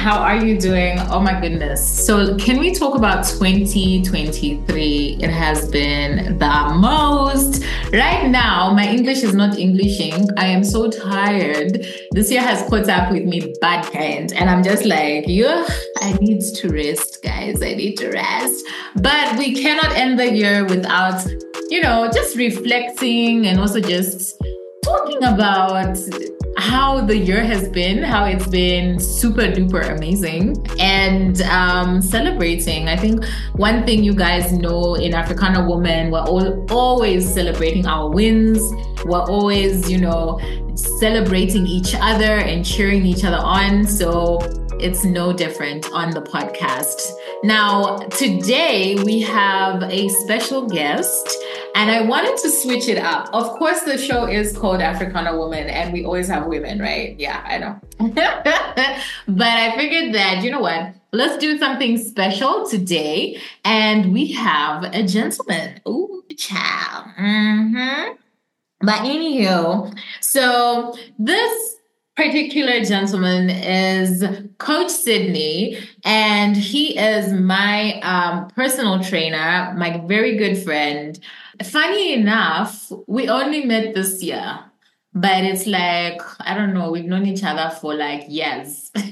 How are you doing? Oh my goodness. So, can we talk about 2023? It has been the most. Right now, my English is not Englishing. I am so tired. This year has caught up with me bad kind. And I'm just like, yeah, I need to rest, guys. I need to rest. But we cannot end the year without, just reflecting and also just talking about how the year has been, how it's been super duper amazing, and celebrating. I think one thing you guys know in Africana Woman, we're always celebrating our wins. We're always, celebrating each other and cheering each other on. So it's no different on the podcast. Now, today we have a special guest, and I wanted to switch it up. Of course, the show is called Africana Woman, and we always have women, right? Yeah, I know. But I figured that, you know what? Let's do something special today. And we have a gentleman. Ooh, child. Mm-hmm. But anywho, so this particular gentleman is Coach Sydney, and he is my personal trainer, my very good friend. Funny enough, we only met this year, but it's like, I don't know, we've known each other for like years. But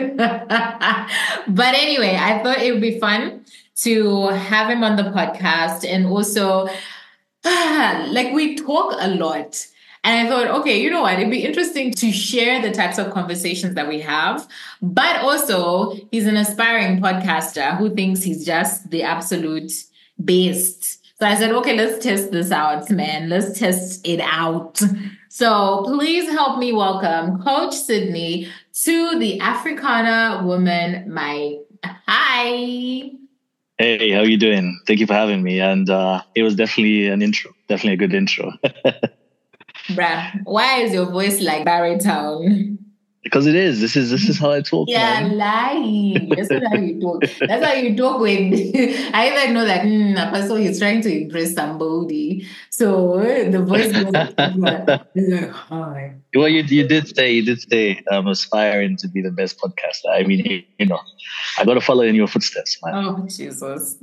anyway, I thought it would be fun to have him on the podcast, and also like we talk a lot. And I thought, okay, you know what? It'd be interesting to share the types of conversations that we have. But also, he's an aspiring podcaster who thinks he's just the absolute best. So I said, okay, let's test this out, man. Let's test it out. So please help me welcome Coach Sydney to the Africana Woman mic. Hi. Hey, how you doing? Thank you for having me. And it was definitely an intro, definitely a good intro. Bruh, why is your voice like baritone? Because it is. This is how I talk. Yeah, man. lying. That's not how you talk. That's how you talk when I even know that a person is trying to impress somebody. So the voice goes like, hi. Well, you did say I'm aspiring to be the best podcaster. I mean, I got to follow in your footsteps, man. Oh, Jesus.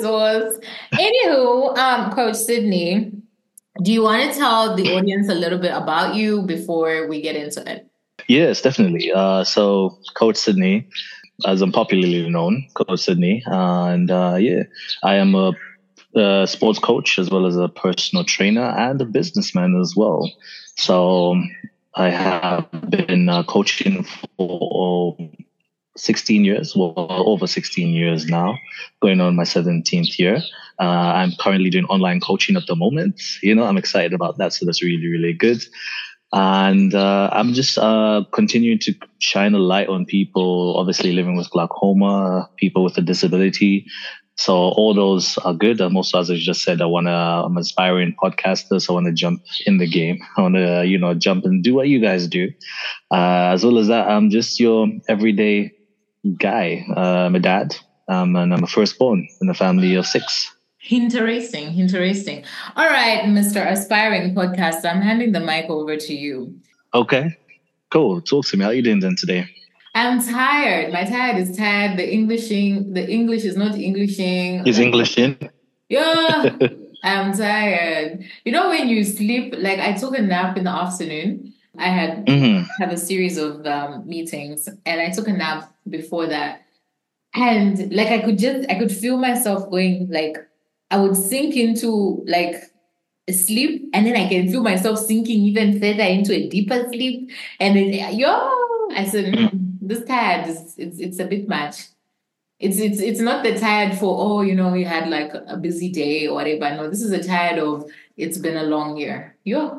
Anywho, Coach Sydney, do you want to tell the audience a little bit about you before we get into it? Yes, definitely. So Coach Sydney, as I'm popularly known, Coach Sydney. And I am a sports coach as well as a personal trainer and a businessman as well. So I have been coaching for 16 years, well, over 16 years now, going on my 17th year. I'm currently doing online coaching at the moment. I'm excited about that. So that's really, really good. And I'm just continuing to shine a light on people, obviously living with glaucoma, people with a disability. So all those are good. And also, as I just said, I'm an aspiring podcaster, so I want to jump in the game. I want to, jump and do what you guys do. As well as that, I'm just your everyday guy. I'm a dad, and I'm a firstborn in a family of 6. Interesting. All right, Mr. Aspiring Podcaster, I'm handing the mic over to you. Okay, cool. Talk to me. How are you doing then today? I'm tired. My tired is tired. The English is not Englishing. Is Englishing? Yeah, I'm tired. When you sleep, like I took a nap in the afternoon. I had a series of meetings, and I took a nap before that. And like I could feel myself going, like I would sink into like sleep, and then I can feel myself sinking even further into a deeper sleep. And then I said, this tired it's a bit much. It's not the tired for you had like a busy day or whatever. No, this is a tired of it's been a long year.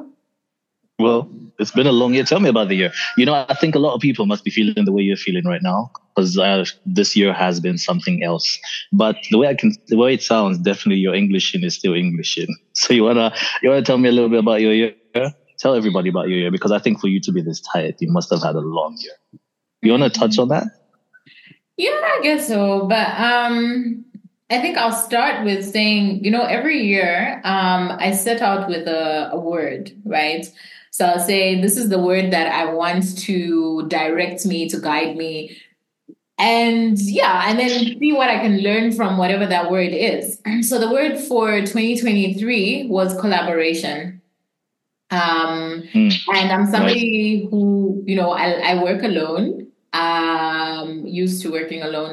Well, it's been a long year. Tell me about the year. I think a lot of people must be feeling the way you're feeling right now, because this year has been something else. But the way it sounds, definitely your Englishing is still Englishing. So you wanna tell me a little bit about your year? Tell everybody about your year, because I think for you to be this tired, you must have had a long year. You wanna touch on that? Yeah, I guess so. But I think I'll start with saying, every year I set out with a word, right? So I'll say, this is the word that I want to direct me, to guide me And yeah, and then see what I can learn from whatever that word is. So the word for 2023 was collaboration. And I'm Nice. somebody who, I work alone. Used to working alone.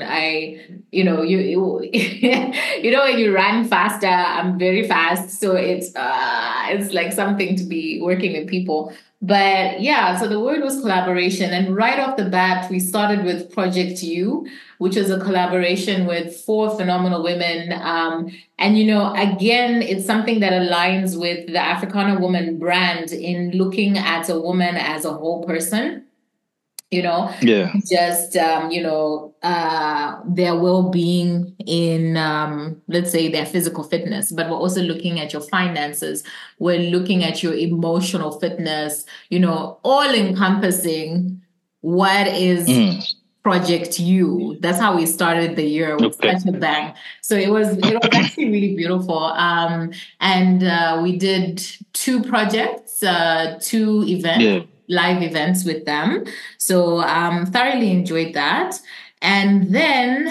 When you run faster, I'm very fast. So it's like something to be working with people. But yeah, so the word was collaboration. And right off the bat, we started with Project You, which is a collaboration with four phenomenal women. And, again, it's something that aligns with the Africana Woman brand in looking at a woman as a whole person, Yeah. just, their well-being in, let's say, their physical fitness, but we're also looking at your finances. We're looking at your emotional fitness, all encompassing what is Project You. That's how we started the year with such a bang. So it was actually really beautiful. And we did 2 projects, 2 events, live events with them. So thoroughly enjoyed that. And then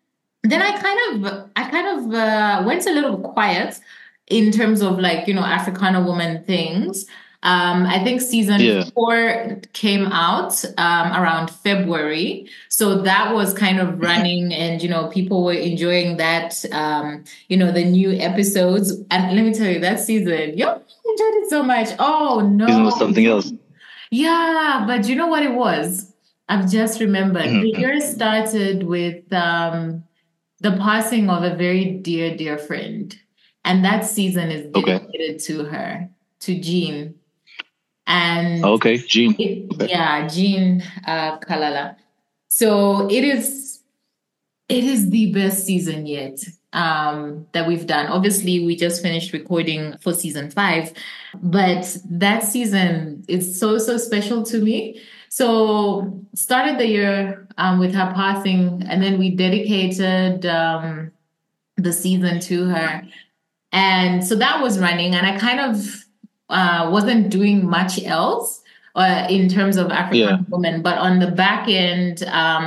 I kind of went a little quiet in terms of Africana woman things. I think season 4 came out around February. So that was kind of running and, people were enjoying that, the new episodes. And let me tell you, that season, yo, I enjoyed it so much. Oh, no. Season was something else. Yeah, but you know what it was? I've just remembered. The year started with the passing of a very dear, dear friend. And that season is dedicated to her, to Jean. And Jean. Jean Kalala. So it is the best season yet that we've done. Obviously, we just finished recording for season 5, but that season is so, so special to me. So started the year with her passing, and then we dedicated the season to her. And so that was running, and I kind of wasn't doing much else in terms of African women. But on the back end,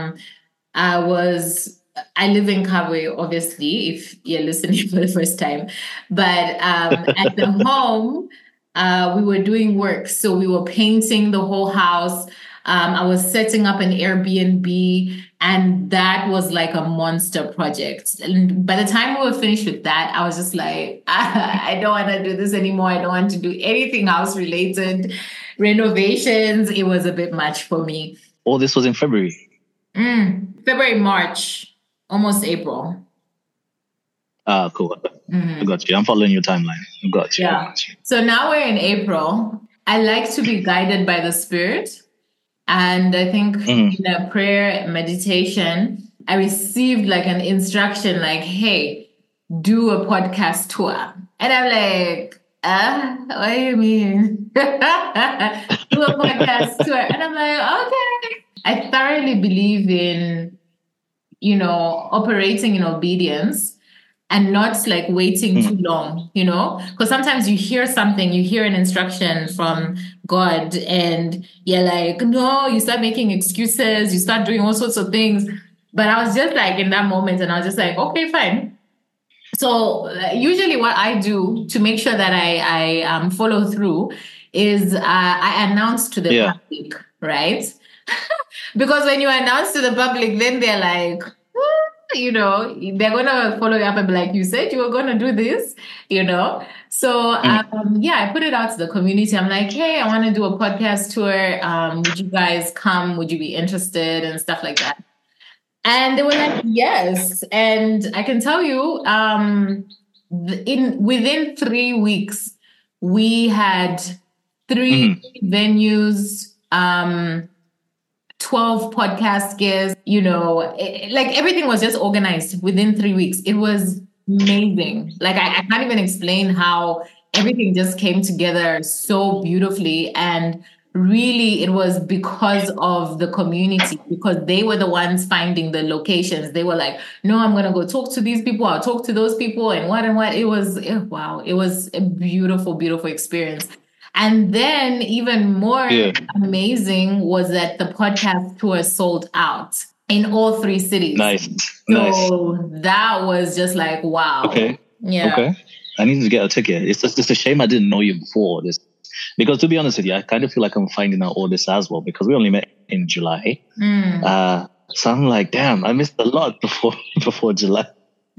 I live in Kabwe, obviously, if you're listening for the first time. But at the home, we were doing work. So we were painting the whole house. I was setting up an Airbnb, and that was like a monster project. And by the time we were finished with that, I was just like, I don't want to do this anymore. I don't want to do anything house related. Renovations, it was a bit much for me. All this was in February? February, March, almost April. Cool. I got you. I'm following your timeline. I got you. Yeah. So now we're in April. I like to be guided by the Spirit. And I think in a prayer meditation, I received like an instruction like, hey, do a podcast tour. And I'm like, what do you mean? Do a podcast tour. And I'm like, okay. I thoroughly believe in, operating in obedience and not like waiting too long, because sometimes you hear something, you hear an instruction from God and you're like, no, you start making excuses, you start doing all sorts of things. But I was just like in that moment and I was just like, okay, fine. So usually what I do to make sure that I follow through is I announce to the public, right? Because when you announce to the public, then they're like, they're going to follow you up and be like, you said you were going to do this, So, I put it out to the community. I'm like, hey, I want to do a podcast tour. Would you guys come? Would you be interested? And stuff like that. And they were like, yes. And I can tell you, within 3 weeks, we had 3 venues, 12 podcast guests, everything was just organized within 3 weeks. It was amazing. Like, I can't even explain how everything just came together so beautifully. And really, it was because of the community, because they were the ones finding the locations. They were like, no, I'm going to go talk to these people. I'll talk to those people and what. It was, wow. It was a beautiful, beautiful experience. And then even more amazing was that the podcast tour sold out. in all three cities. Nice. So that was just like, wow. Okay. Yeah. Okay. I need to get a ticket. It's just a shame I didn't know you before this. Because to be honest with you, I kind of feel like I'm finding out all this as well because we only met in July. So I'm like, damn, I missed a lot before July.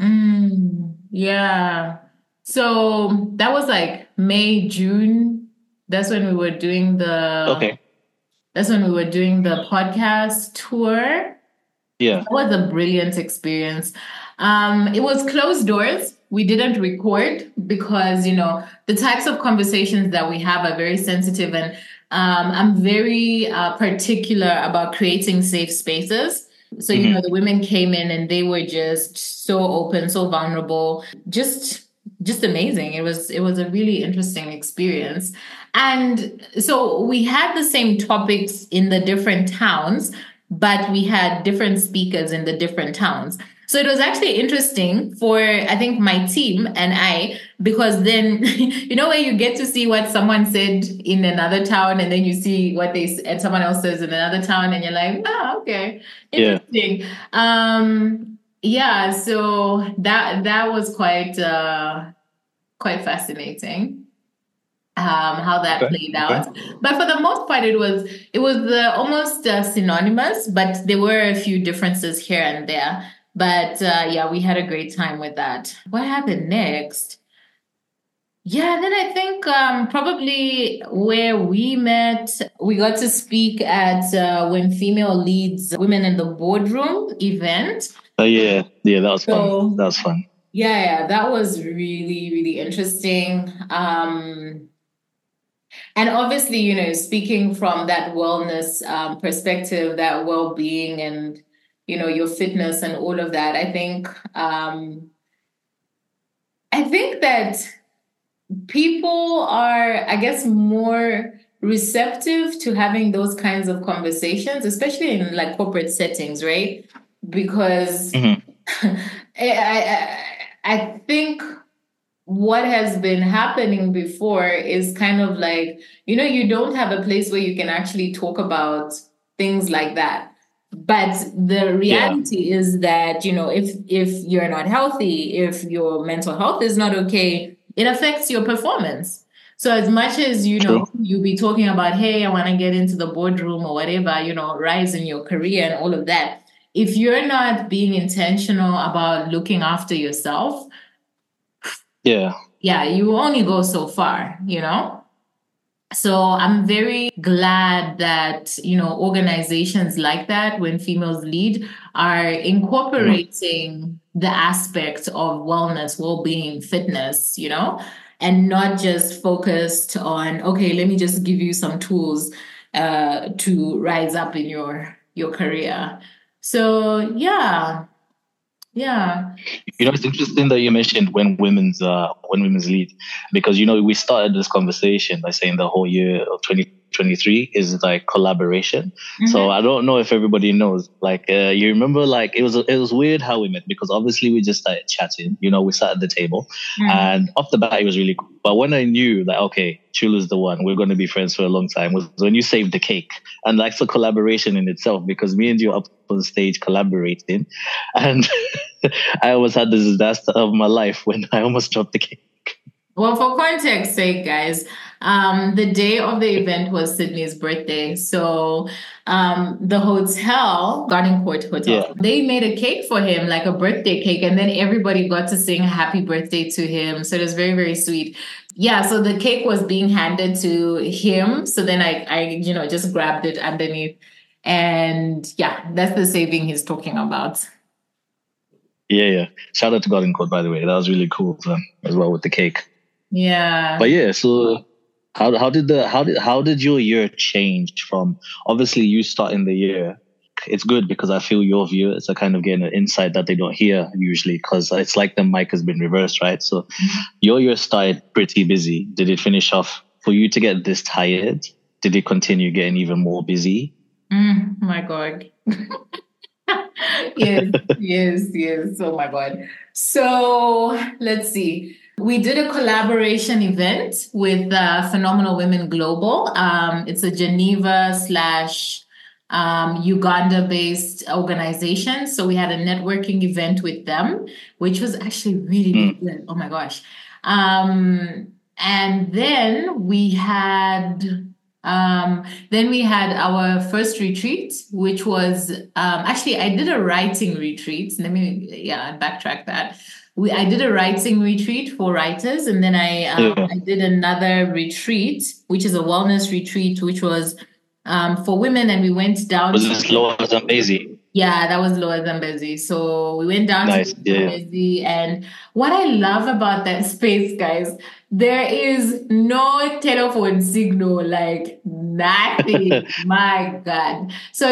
Yeah. So that was like May, June. That's when we were doing That's when we were doing the podcast tour. Yeah. That was a brilliant experience. It was closed doors. We didn't record because, the types of conversations that we have are very sensitive, and I'm very particular about creating safe spaces. So, the women came in and they were just so open, so vulnerable, just amazing. It was a really interesting experience. And so we had the same topics in the different towns, but we had different speakers in the different towns. So it was actually interesting for, I think, my team and I, because then, where you get to see what someone said in another town and then you see what and someone else says in another town and you're like, oh, okay, interesting. Yeah. So that was quite fascinating. How that played out. But for the most part, it was almost synonymous, but there were a few differences here and there. But we had a great time with that. What happened next? Yeah, then I think probably where we met, we got to speak at When Female Leads Women in the Boardroom event. Oh, yeah, that was fun. That was fun. Yeah, that was really, really interesting. And obviously, speaking from that wellness perspective, that well-being and, your fitness and all of that, I think that people are, I guess, more receptive to having those kinds of conversations, especially in like corporate settings, right? Because I think what has been happening before is kind of like, you don't have a place where you can actually talk about things like that. But the reality is that, if you're not healthy, if your mental health is not okay, it affects your performance. So as much as, you'll be talking about, hey, I want to get into the boardroom or whatever, rise in your career and all of that. If you're not being intentional about looking after yourself, you only go so far, So I'm very glad that, organizations like that, When Females Lead, are incorporating the aspects of wellness, well-being, fitness, and not just focused on, okay, let me just give you some tools to rise up in your career. So, yeah. It's interesting that you mentioned when women's lead, because we started this conversation by saying the whole year of 2023 is like collaboration. So I don't know if everybody knows, like you remember, like it was weird how we met, because obviously we just started chatting, we sat at the table and off the bat it was really cool. But when I knew that, okay, Chulu's the one, we're going to be friends for a long time, was when you saved the cake. And that's a collaboration in itself, because me and you up on stage collaborating, and I almost had the disaster of my life when I almost dropped the cake. Well, for context sake, guys, the day of the event was Sydney's birthday. So the hotel, Garden Court Hotel, they made a cake for him, like a birthday cake. And then everybody got to sing happy birthday to him. So it was very, very sweet. Yeah, so the cake was being handed to him. So then I just grabbed it underneath. And that's the saving he's talking about. Yeah. Shout out to Garden Court, by the way. That was really cool as well with the cake. Yeah. But so how did your year change from, obviously you starting the year? It's good because I feel your viewers are kind of getting an insight that they don't hear usually, because it's like the mic has been reversed, right? So your year started pretty busy. Did it finish off for you to get this tired? Did it continue getting even more busy? My God. Yes. Oh my God. So let's see. We did a collaboration event with Phenomenal Women Global. It's a Geneva / Uganda-based organization. So we had a networking event with them, which was actually really, really good. Oh my gosh. And then we had our first retreat, which was actually I did a writing retreat. Backtrack that. I did a writing retreat for writers, and then I did another retreat, which is a wellness retreat, which was for women, and we went down. Was this Lower Zambezi? Yeah, that was Lower Zambezi. So we went down to Zambezi, and what I love about that space, guys, there is no telephone signal, like nothing. My God. So,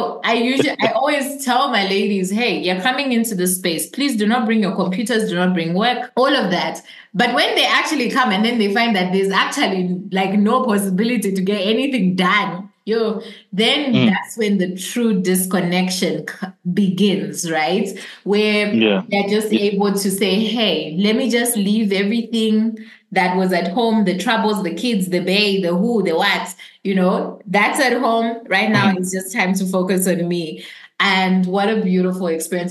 I always tell my ladies, hey, you're coming into the space. Please do not bring your computers, do not bring work, all of that. But when they actually come and then they find that there's actually like no possibility to get anything done, then that's when the true disconnection begins, right? Where they're just able to say, hey, let me just leave everything that was at home, the troubles, the kids, the bae, the who, the what, that's at home. Right now, it's just time to focus on me. And what a beautiful experience.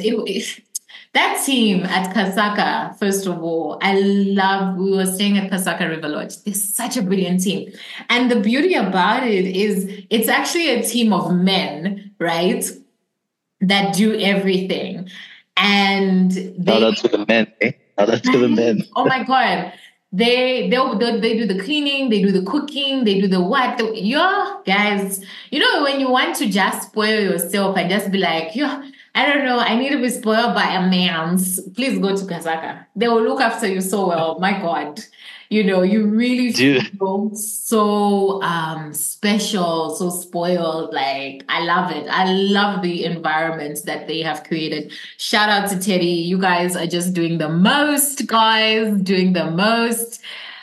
That team at Kasaka, first of all, we were staying at Kasaka River Lodge. They're such a brilliant team. And the beauty about it is it's actually a team of men, right? That do everything. And shout out to the men, eh? Shout out to the men. Oh my God. They do the cleaning, they do the cooking, they do the what. Guys, when you want to just spoil yourself and just be like, I don't know, I need to be spoiled by a man. Please go to Kasaka. They will look after you so well. My God. You really feel so special, so spoiled. Like, I love it. I love the environment that they have created. Shout out to Teddy. You guys are just doing the most, guys, doing the most.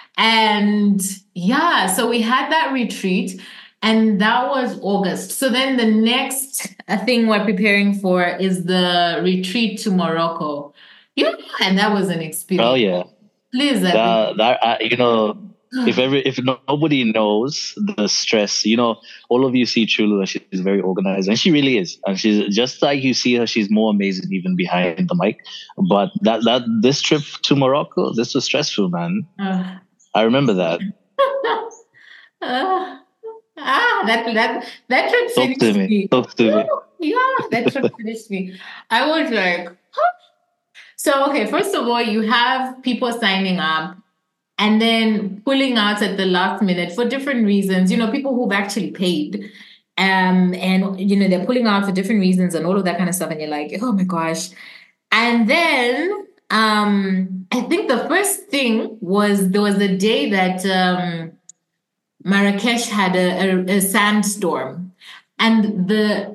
And so we had that retreat. And that was August. So then the next thing we're preparing for is the retreat to Morocco. And that was an experience. Oh, yeah. Please. If nobody knows the stress, all of you see Chulu, she's very organized, and she really is. And she's just like you see her, she's more amazing even behind the mic. But this trip to Morocco, this was stressful, man. I remember that. That trip finished me. Talk to me. Yeah, that trip finished me. I was like, huh? So, okay, first of all, you have people signing up and then pulling out at the last minute for different reasons. People who've actually paid. And they're pulling out for different reasons and all of that kind of stuff. And you're like, oh my gosh. And then I think the first thing was there was a day that Marrakesh had a sandstorm, and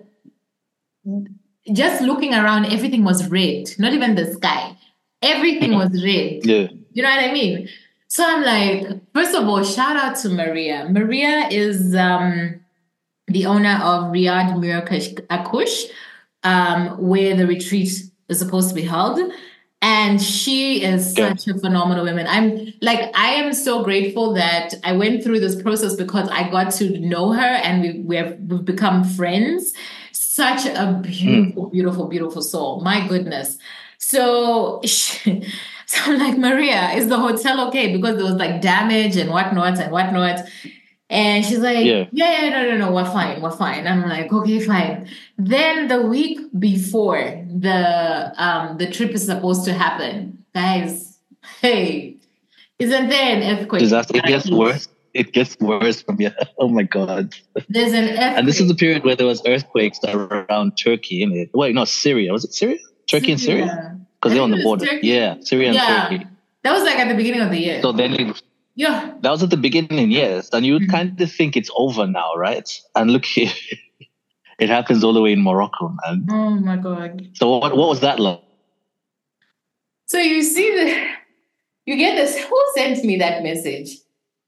just looking around, everything was red. Not even the sky. Everything was red. Yeah. You know what I mean? So I'm like, first of all, shout out to Maria. Maria is the owner of Riyadh Marrakesh Akush, where the retreat is supposed to be held. And she is such a phenomenal woman. I am so grateful that I went through this process because I got to know her and we've become friends. Such a beautiful, beautiful, beautiful soul. My goodness. So I'm like, Maria, is the hotel okay? Because there was like damage and whatnot. And she's like, no, we're fine. I'm like, okay, fine. Then the week before the trip is supposed to happen, guys, hey, isn't there an earthquake? Disaster. It gets worse from here. Oh my God. There's an earthquake. And this is the period where there was earthquakes around Turkey, in it. Wait, no, Syria. Was it Syria? Turkey and Syria? Because they're on the border. Turkey. Yeah, Syria and Turkey. That was like at the beginning of the year. So then that was at the beginning, yes. And you would kind of think it's over now, right? And look here, it happens all the way in Morocco, man. Oh my God. So what was that like? So you see you get this, who sent me that message?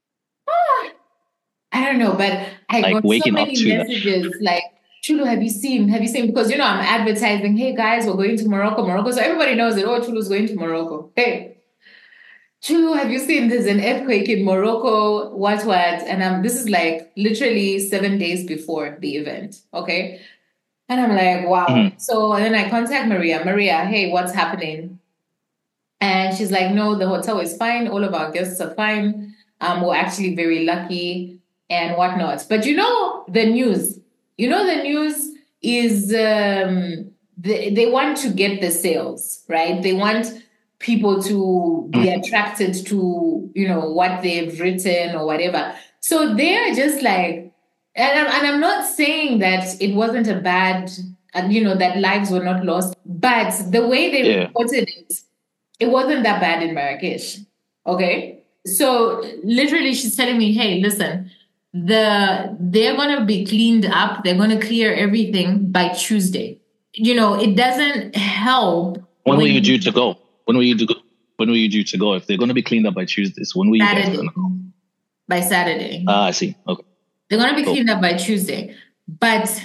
I don't know, but I got so many messages like, Chulu, have you seen? Because, I'm advertising, hey guys, we're going to Morocco. So everybody knows that, Chulu's going to Morocco. Hey. Two, have you seen there's an earthquake in Morocco? What? And this is like literally 7 days before the event. Okay. And I'm like, wow. Mhm. So and then I contact Maria. Maria, hey, what's happening? And she's like, no, the hotel is fine. All of our guests are fine. We're actually very lucky and whatnot. But the news. The news is they want to get the sales, right? They want people to be Mhm. attracted to, what they've written or whatever. So they're just like, and I'm not saying that it wasn't a bad, that lives were not lost, but the way they Yeah. reported it wasn't that bad in Marrakesh. Okay. So literally she's telling me, hey, listen, they're gonna be cleaned up, they're gonna clear everything by Tuesday. It doesn't help When were you due when to go? When were you to go? When were you due to go? If they're going to be cleaned up by Tuesdays, when were you guys going Saturday. to go? By Saturday. Ah, I see. Okay, They're gonna be cool. cleaned up by Tuesday. But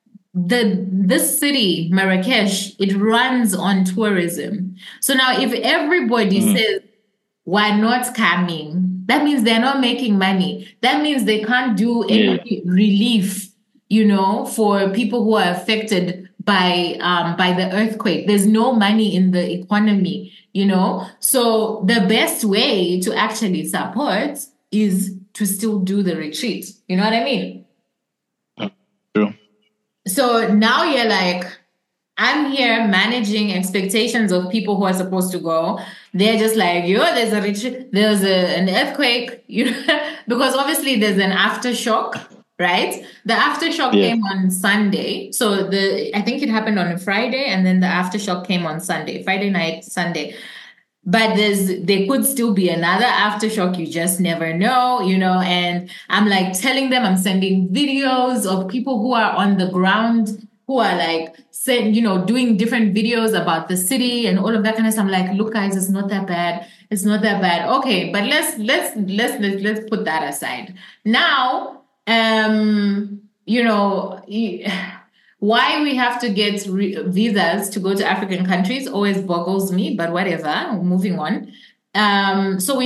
this city, Marrakesh, it runs on tourism. So now if everybody Mhm. says were not coming, that means they're not making money. That means they can't do Yeah, any relief, for people who are affected by the earthquake. There's no money in the economy. So the best way to actually support is to still do the retreat. You know what I mean? yeah. True. So now you're like, I'm here managing expectations of people who are supposed to go. They're just like, there's a an earthquake, because obviously there's an aftershock, right? The aftershock Yeah. came on Sunday. So I think it happened on a Friday, and then the aftershock came on Sunday, Friday night, Sunday. But there could still be another aftershock. You just never know. And I'm like telling them, I'm sending videos of people who are on the ground, who are like doing different videos about the city and all of that kind of stuff. I'm like, look, guys, it's not that bad. It's not that bad. Okay, but let's put that aside. Now, why we have to get visas to go to African countries always boggles me, but whatever. Moving on. So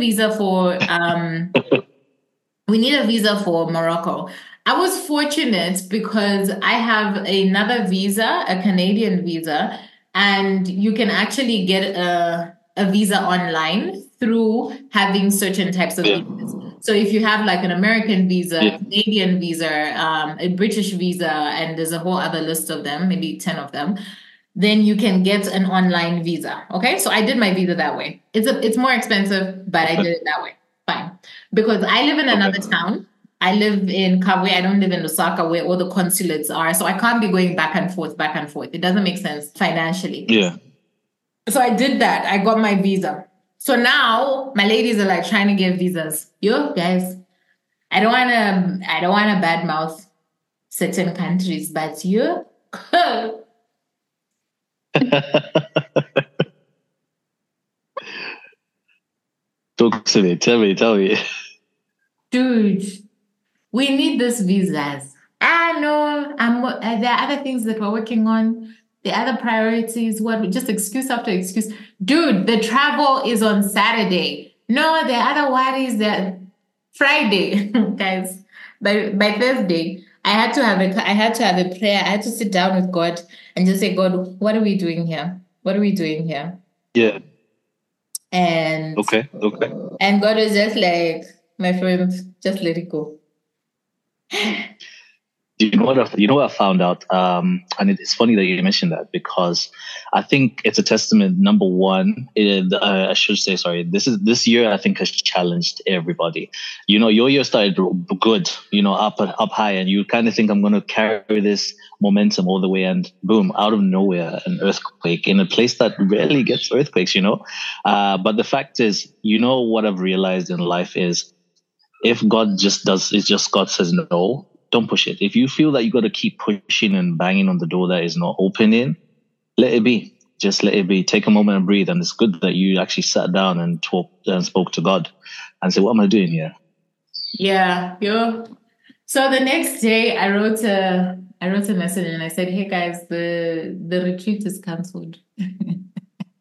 we need a visa for Morocco. I was fortunate because I have another visa, a Canadian visa, and you can actually get a visa online through having certain types of Yeah. visas. So if you have like an American visa, Yeah. Canadian visa, a British visa, and there's a whole other list of them, maybe 10 of them, then you can get an online visa. Okay. So I did my visa that way. It's more expensive, but I Okay. did it that way. Fine. Because I live in Okay. another town. I live in Kabwe. I don't live in Lusaka where all the consulates are. So I can't be going back and forth, back and forth. It doesn't make sense financially. Yeah. So I did that. I got my visa. So now my ladies are like trying to get visas. Yo, guys, I don't wanna badmouth certain countries, but you Talk to me. Tell me. dude, we need these visas. I know. There are other things that we're working on. The other priorities, just excuse after excuse. Dude, the travel is on Saturday. No, the other worries that Friday, guys. By Thursday, I had to have a prayer. I had to sit down with God and just say, God, what are we doing here? What are we doing here? Yeah. And Okay. Okay. and God was just like, my friend, just let it go. You know what I found out, and it's funny that you mentioned that because I think it's a testament. Number one, I should say, sorry. This year I think has challenged everybody. Your year started good, up high, and you kind of think I'm going to carry this momentum all the way, and boom, out of nowhere, an earthquake in a place that rarely gets earthquakes. But the fact is, what I've realized in life is if God just does, it's just God says no, don't push it. If you feel that you got to keep pushing and banging on the door that is not opening, let it be. Just let it be. Take a moment and breathe. And it's good that you actually sat down and talked and spoke to God and said, what am I doing here? Yeah, yo. So the next day, I wrote a message and I said, "Hey guys, the retreat is cancelled."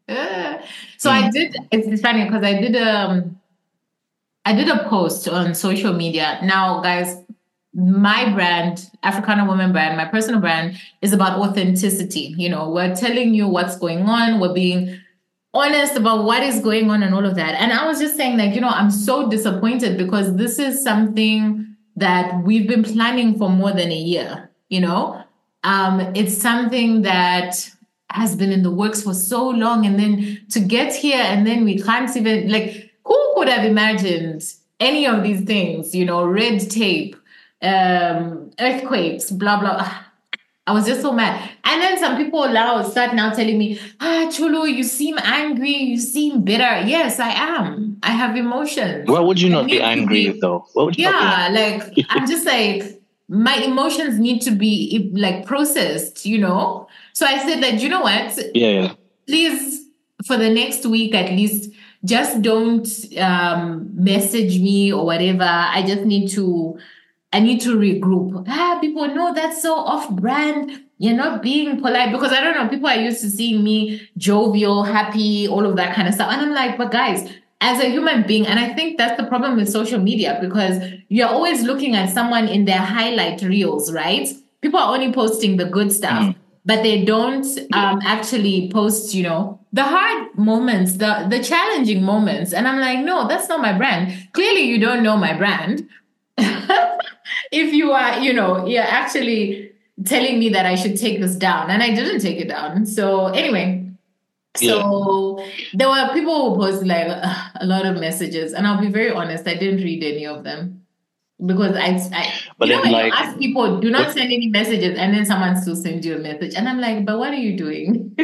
So I did. It's funny because I did a post on social media. Now, guys, my brand, Africana Woman brand, my personal brand is about authenticity. You know, we're telling you what's going on. We're being honest about what is going on and all of that. And I was just saying, like, I'm so disappointed because this is something that we've been planning for more than a year. It's something that has been in the works for so long, and then to get here, and then we can't even, like, who could have imagined any of these things? Red tape, earthquakes, blah blah. I was just so mad. And then some people start now telling me, Chulu, you seem angry, you seem bitter. Yes, I am. I have emotions. Why would you not be angry though? Why would you not be angry? Like, I'm just like, my emotions need to be like processed, So I said that, you know what? Yeah. Please, for the next week at least, just don't message me or whatever. I need to regroup. People know that's so off-brand. You're not being polite, because I don't know, people are used to seeing me jovial, happy, all of that kind of stuff. And I'm like, but guys, as a human being, and I think that's the problem with social media, because you're always looking at someone in their highlight reels, right? People are only posting the good stuff, but they don't actually post, the hard moments, the challenging moments. And I'm like, no, that's not my brand. Clearly, you don't know my brand. If you are, you're actually telling me that I should take this down, and I didn't take it down. So anyway, there were people who posted like a lot of messages, and I'll be very honest, I didn't read any of them, because when you ask people, do not send any messages, and then someone still sends you a message, and I'm like, but what are you doing?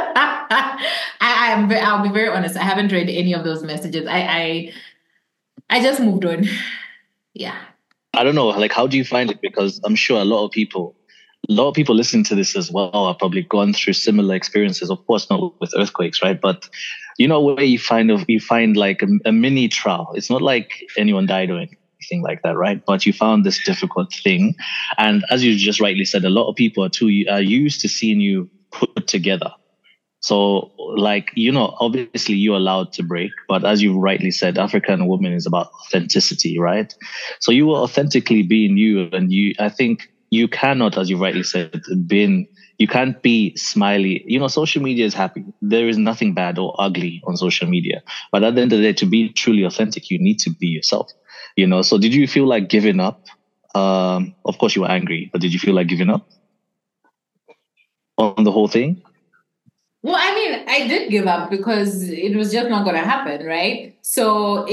I'll be very honest, I haven't read any of those messages. I just moved on. Yeah. I don't know, like, how do you find it? Because I'm sure a lot of people listening to this as well have probably gone through similar experiences. Of course, not with earthquakes, right? But where you find like a mini trial. It's not like anyone died or anything like that, right? But you found this difficult thing, and as you just rightly said, a lot of people are used to seeing you put together. So, like, obviously you're allowed to break, but as you rightly said, African Woman is about authenticity, right? So you were authentically being you, and I think you cannot, as you rightly said, you can't be smiley. Social media is happy. There is nothing bad or ugly on social media. But at the end of the day, to be truly authentic, you need to be yourself, So did you feel like giving up? Of course you were angry, but did you feel like giving up on the whole thing? Well, I mean, I did give up because it was just not going to happen, right? So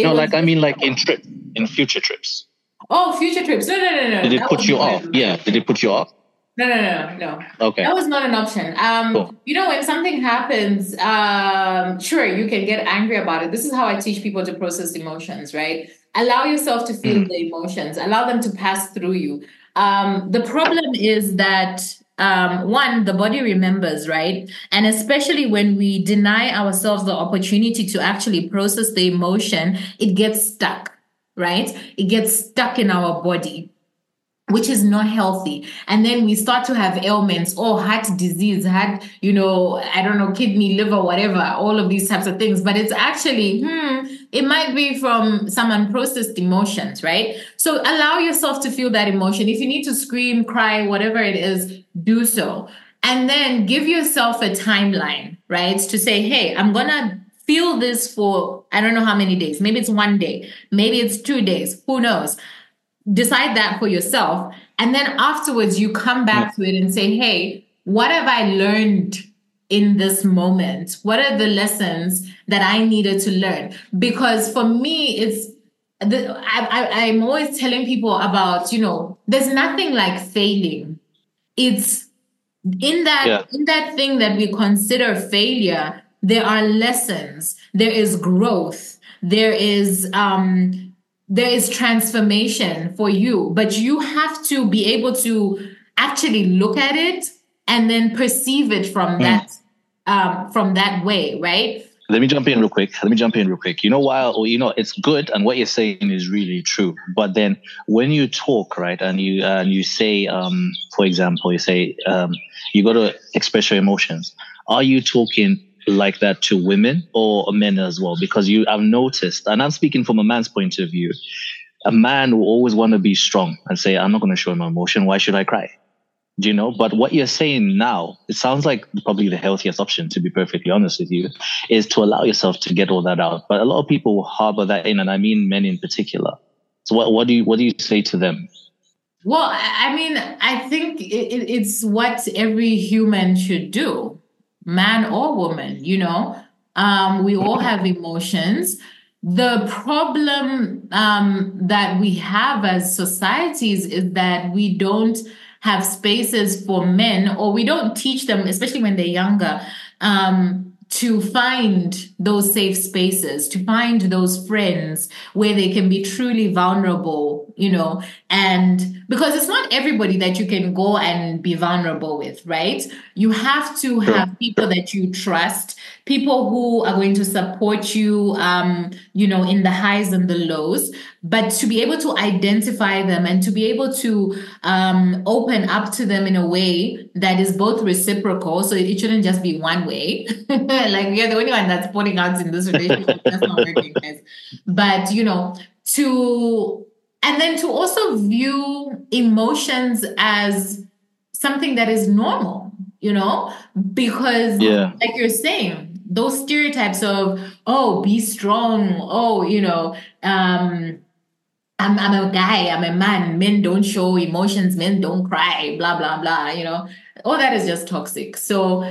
in future trips. Oh, future trips. No. Did it put you off? Yeah. Did it put you off? No. Okay. That was not an option. Cool. When something happens, sure, you can get angry about it. This is how I teach people to process emotions, right? Allow yourself to feel the emotions. Allow them to pass through you. The problem is that one, the body remembers, right? And especially when we deny ourselves the opportunity to actually process the emotion, it gets stuck, right? It gets stuck in our body, which is not healthy. And then we start to have ailments, heart disease, I don't know, kidney, liver, whatever, all of these types of things. But it's actually, it might be from some unprocessed emotions, right? So allow yourself to feel that emotion. If you need to scream, cry, whatever it is, do so. And then give yourself a timeline, right? To say, hey, I'm going to feel this for, I don't know how many days. Maybe it's 1 day. Maybe it's 2 days. Who knows? Decide that for yourself. And then afterwards, you come back to it and say, hey, what have I learned in this moment? What are the lessons that I needed to learn? Because for me, I'm always telling people about, there's nothing like failing. It's in that thing that we consider failure, there are lessons, there is growth, there is transformation for you, but you have to be able to actually look at it and then perceive it from that way, right? Let me jump in real quick. While it's good, and what you're saying is really true. But then when you talk, right, and you say, for example, you say you got to express your emotions. Are you talking like that to women or men as well? Because I've noticed, and I'm speaking from a man's point of view, a man will always want to be strong and say, I'm not going to show my emotion. Why should I cry? Do you know? But what you're saying now, it sounds like probably the healthiest option, to be perfectly honest with you, is to allow yourself to get all that out. But a lot of people will harbor that in, and I mean men in particular. So what do you say to them? Well, I mean, I think it's what every human should do, man or woman, you know. We all have emotions. The problem that we have as societies is that we don't have spaces for men, or we don't teach them, especially when they're younger, to find those safe spaces, to find those friends where they can be truly vulnerable, you know, and because it's not everybody that you can go and be vulnerable with, right? You have to have people that you trust, people who are going to support you, you know, in the highs and the lows, but to be able to identify them and to be able to open up to them in a way that is both reciprocal. So it shouldn't just be one way. Like you're the only one that's putting out in this relationship. That's not working, guys. But, you know, and then to also view emotions as something that is normal, you know, because like you're saying, those stereotypes of, oh, be strong. Oh, you know, I'm a guy, I'm a man, men don't show emotions, men don't cry, blah, blah, blah, you know, all that is just toxic. So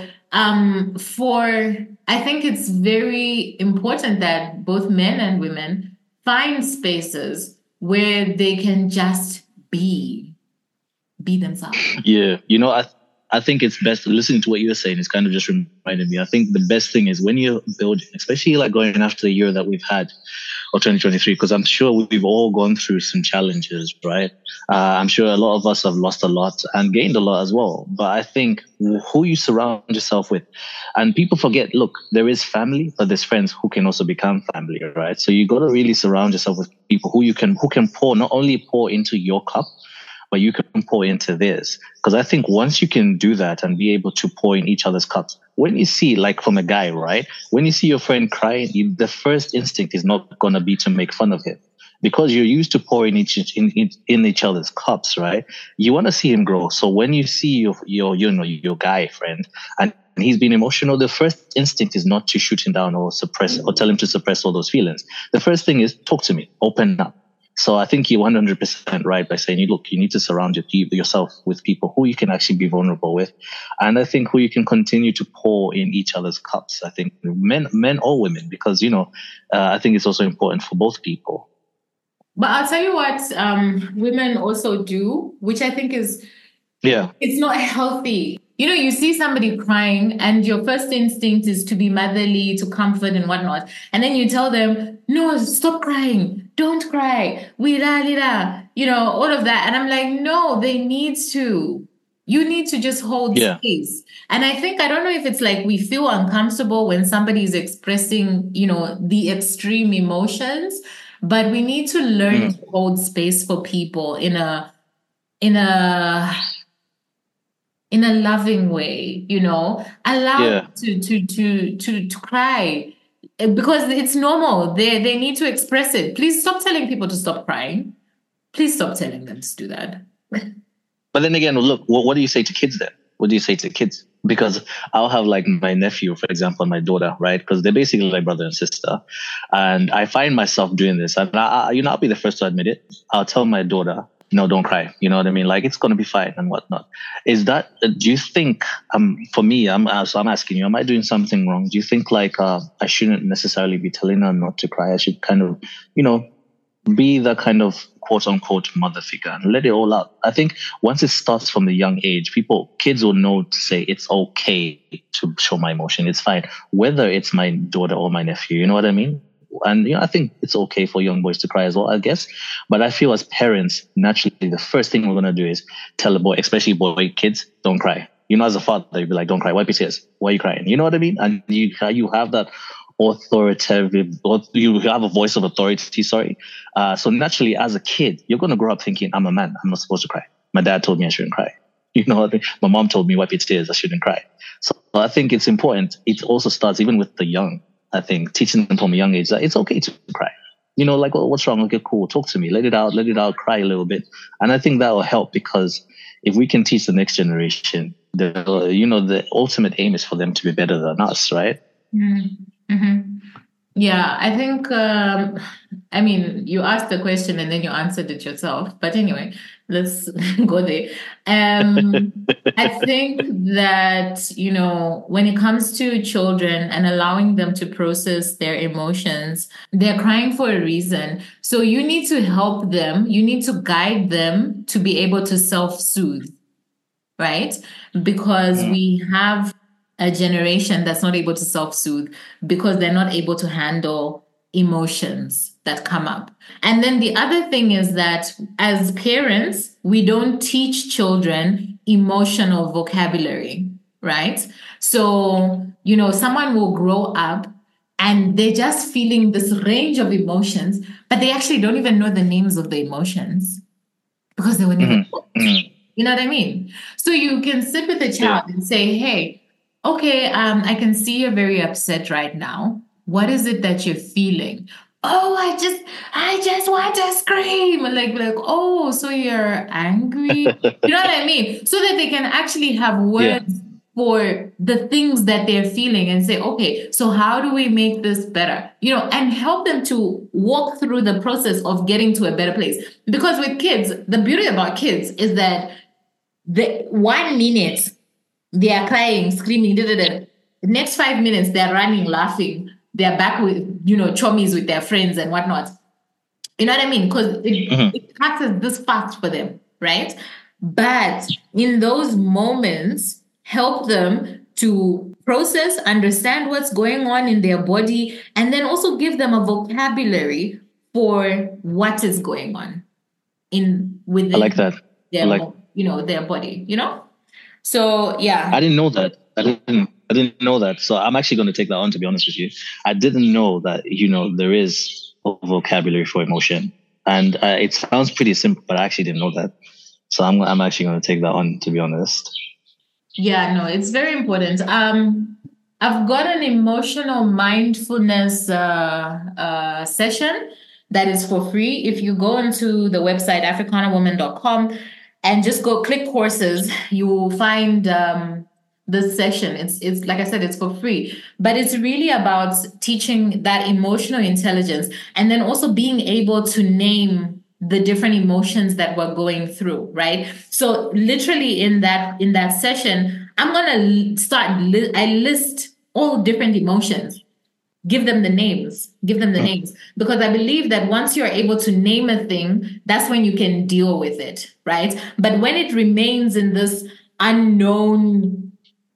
I think it's very important that both men and women find spaces where they can just be themselves. Yeah. You know, I think it's best listening to what you're saying is kind of just reminded me. I think the best thing is when you're building, especially like going after the year that we've had, or 2023, because I'm sure we've all gone through some challenges, right? I'm sure a lot of us have lost a lot and gained a lot as well. But I think who you surround yourself with, and people forget, look, there is family, but there's friends who can also become family, right? So you got to really surround yourself with people who can pour, not only pour into your cup, but you can pour into theirs. Because I think once you can do that and be able to pour in each other's cups, when you see, like from a guy, right? When you see your friend crying, the first instinct is not going to be to make fun of him. Because you're used to pouring in each other's cups, right? You want to see him grow. So when you see your guy friend and he's been emotional, the first instinct is not to shoot him down or suppress or tell him to suppress all those feelings. The first thing is talk to me, open up. So I think you're 100% right by saying, look, you need to surround yourself with people who you can actually be vulnerable with. And I think who you can continue to pour in each other's cups. I think men or women, because, you know, I think it's also important for both people. But I'll tell you what women also do, which I think is, it's not healthy. You know, you see somebody crying and your first instinct is to be motherly, to comfort and whatnot. And then you tell them, no, stop crying. Don't cry. You know, all of that. And I'm like, no, they need to. You need to just hold space. And I think, I don't know if it's like we feel uncomfortable when somebody is expressing, you know, the extreme emotions, but we need to learn to hold space for people in a loving way, you know, allow to cry because it's normal. They need to express it. Please stop telling people to stop crying. Please stop telling them to do that. But then again, look, what do you say to kids then? What do you say to kids? Because I'll have like my nephew, for example, and my daughter, right? Because they're basically like brother and sister. And I find myself doing this. And I'll be the first to admit it. I'll tell my daughter, no, don't cry. You know what I mean? Like, it's going to be fine and whatnot. Do you think, for me, I'm asking you, am I doing something wrong? Do you think like I shouldn't necessarily be telling her not to cry? I should kind of, you know, be the kind of quote unquote mother figure and let it all out. I think once it starts from a young age, kids will know to say it's okay to show my emotion. It's fine. Whether it's my daughter or my nephew, you know what I mean? And, you know, I think it's okay for young boys to cry as well, I guess. But I feel as parents, naturally, the first thing we're going to do is tell a boy, especially boy kids, don't cry. You know, as a father, you'd be like, don't cry. Wipe your tears. Why are you crying? You know what I mean? And you have that authoritative, you have a voice of authority, so naturally, as a kid, you're going to grow up thinking, I'm a man. I'm not supposed to cry. My dad told me I shouldn't cry. You know, my mom told me wipe your tears. I shouldn't cry. So I think it's important. It also starts even with the young. I think teaching them from a young age that it's okay to cry. You know, like, oh, what's wrong? Okay, cool. Talk to me. Let it out, cry a little bit. And I think that will help because if we can teach the next generation, the ultimate aim is for them to be better than us, right? Mm-hmm. Yeah, I think, I mean, you asked the question and then you answered it yourself. But anyway, let's go there. I think that, when it comes to children and allowing them to process their emotions, they're crying for a reason. So you need to help them. You need to guide them to be able to self-soothe, right? Because we have a generation that's not able to self-soothe because they're not able to handle emotions that come up. And then the other thing is that as parents, we don't teach children emotional vocabulary, right? So, someone will grow up and they're just feeling this range of emotions, but they actually don't even know the names of the emotions because they were never taught. You know what I mean? So you can sit with a child and say, hey, okay, I can see you're very upset right now. What is it that you're feeling? Oh, I just want to scream. Like, oh, so you're angry? You know what I mean? So that they can actually have words for the things that they're feeling and say, okay, so how do we make this better? And help them to walk through the process of getting to a better place. Because with kids, the beauty about kids is that the 1 minute they are crying, screaming, the next 5 minutes they're running, laughing, they're back with, chummies with their friends and whatnot. You know what I mean? Because it passes this fast for them, right? But in those moments, help them to process, understand what's going on in their body, and then also give them a vocabulary for what is going on within I like that. their body, So yeah. I didn't know that. I didn't know that. So I'm actually going to take that on, to be honest with you. I didn't know that, there is a vocabulary for emotion. And it sounds pretty simple, but I actually didn't know that. So I'm actually going to take that on, to be honest. Yeah, no, it's very important. I've got an emotional mindfulness session that is for free. If you go into the website africanawoman.com and just go click courses, you will find this session. It's like I said, it's for free, but it's really about teaching that emotional intelligence and then also being able to name the different emotions that we're going through, right? So literally in that session, I'm gonna I list all different emotions, give them the names, because I believe that once you're able to name a thing, that's when you can deal with it, right? But when it remains in this unknown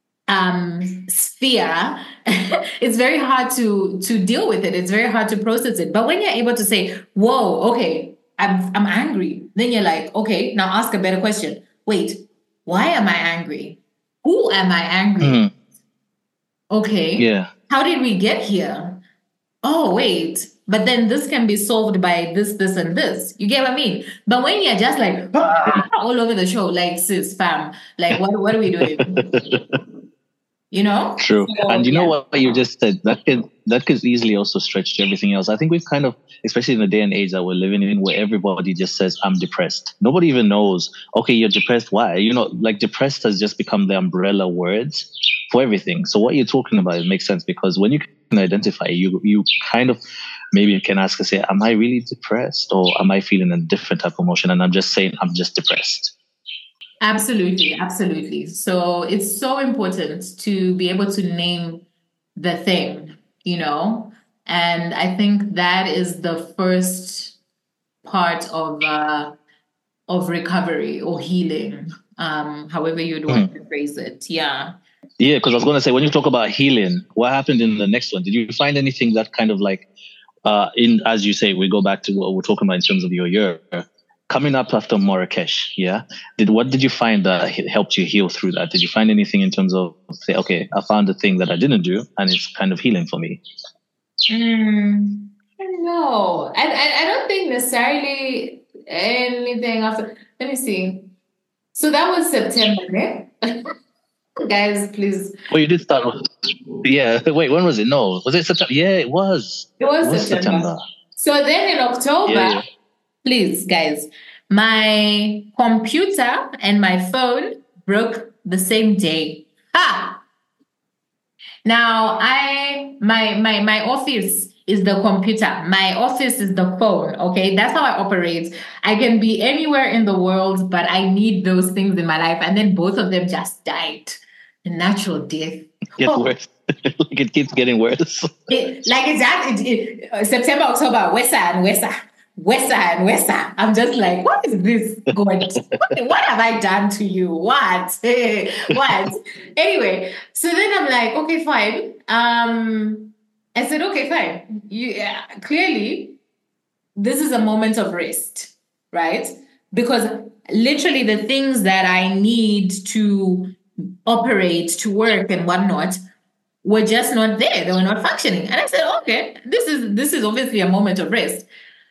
sphere, it's very hard to deal with it. It's very hard to process it. But when you're able to say, whoa, okay, I'm angry, then you're like, okay, now ask a better question. Wait, why am I angry? Who am I angry? Okay. Yeah. How did we get here? Oh, wait. But then this can be solved by this, and this. You get what I mean? But when you're just like all over the show, like sis, fam, like what are we doing? True. So, and you know what you just said, that could easily also stretch to everything else. I think we've kind of, especially in the day and age that we're living in, where everybody just says, I'm depressed. Nobody even knows, okay, you're depressed. Why? Like depressed has just become the umbrella words for everything. So what you're talking about, it makes sense, because when you can identify, you kind of maybe can ask and say, am I really depressed, or am I feeling a different type of emotion? And I'm just saying, I'm just depressed. Absolutely. So it's so important to be able to name the thing, and I think that is the first part of recovery or healing, however you'd want to phrase it. Yeah. Yeah, because I was going to say, when you talk about healing, what happened in the next one? Did you find anything that kind of like, as you say, we go back to what we're talking about in terms of your year, coming up after Marrakesh, what did you find that helped you heal through that? Did you find anything in terms of, say, okay, I found a thing that I didn't do and it's kind of healing for me? No, I don't think necessarily anything after. Let me see. So that was September, eh? Guys, please. Oh, you did start. Yeah. Wait, when was it? No, was it September? Yeah, it was. It It was was September. September. So then in Yeah, October, yeah. please, guys, my computer and my phone broke the same day. Ha! Now my office is the computer. My office is the phone. Okay, that's how I operate. I can be anywhere in the world, but I need those things in my life. And then both of them just died, a natural death. Gets worse. Like it keeps getting worse. Like exactly September, October, Westa and Westa, Westa and Westa. I'm just like, what is this, God? What have I done to you? What? What? Anyway, so then I'm like, okay, fine. I said, okay, fine. Clearly, this is a moment of rest, right? Because literally the things that I need to operate, to work and whatnot were just not there. They were not functioning. And I said, okay, this is obviously a moment of rest.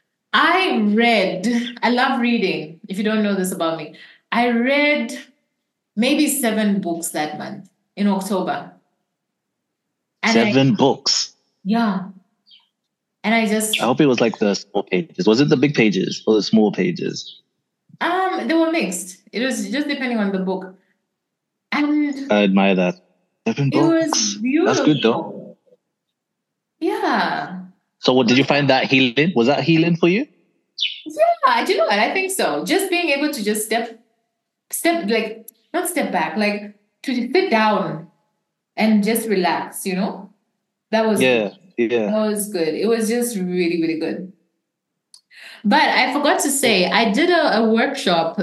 I love reading. If you don't know this about me, I read maybe 7 books that month in October. And 7 books. Yeah. And I just I hope it was like the small pages. Was it the big pages or the small pages? they were mixed. It was just depending on the book. And I admire that. 7 it was books. beautiful. That's good though. Yeah. So what did you find that healing? Was that healing for you? Yeah, do you know what? I think so. Just being able to just like not step back, like to sit down and just relax, That was Yeah. That was good. It was just really, really good. But I forgot to say, I did a workshop.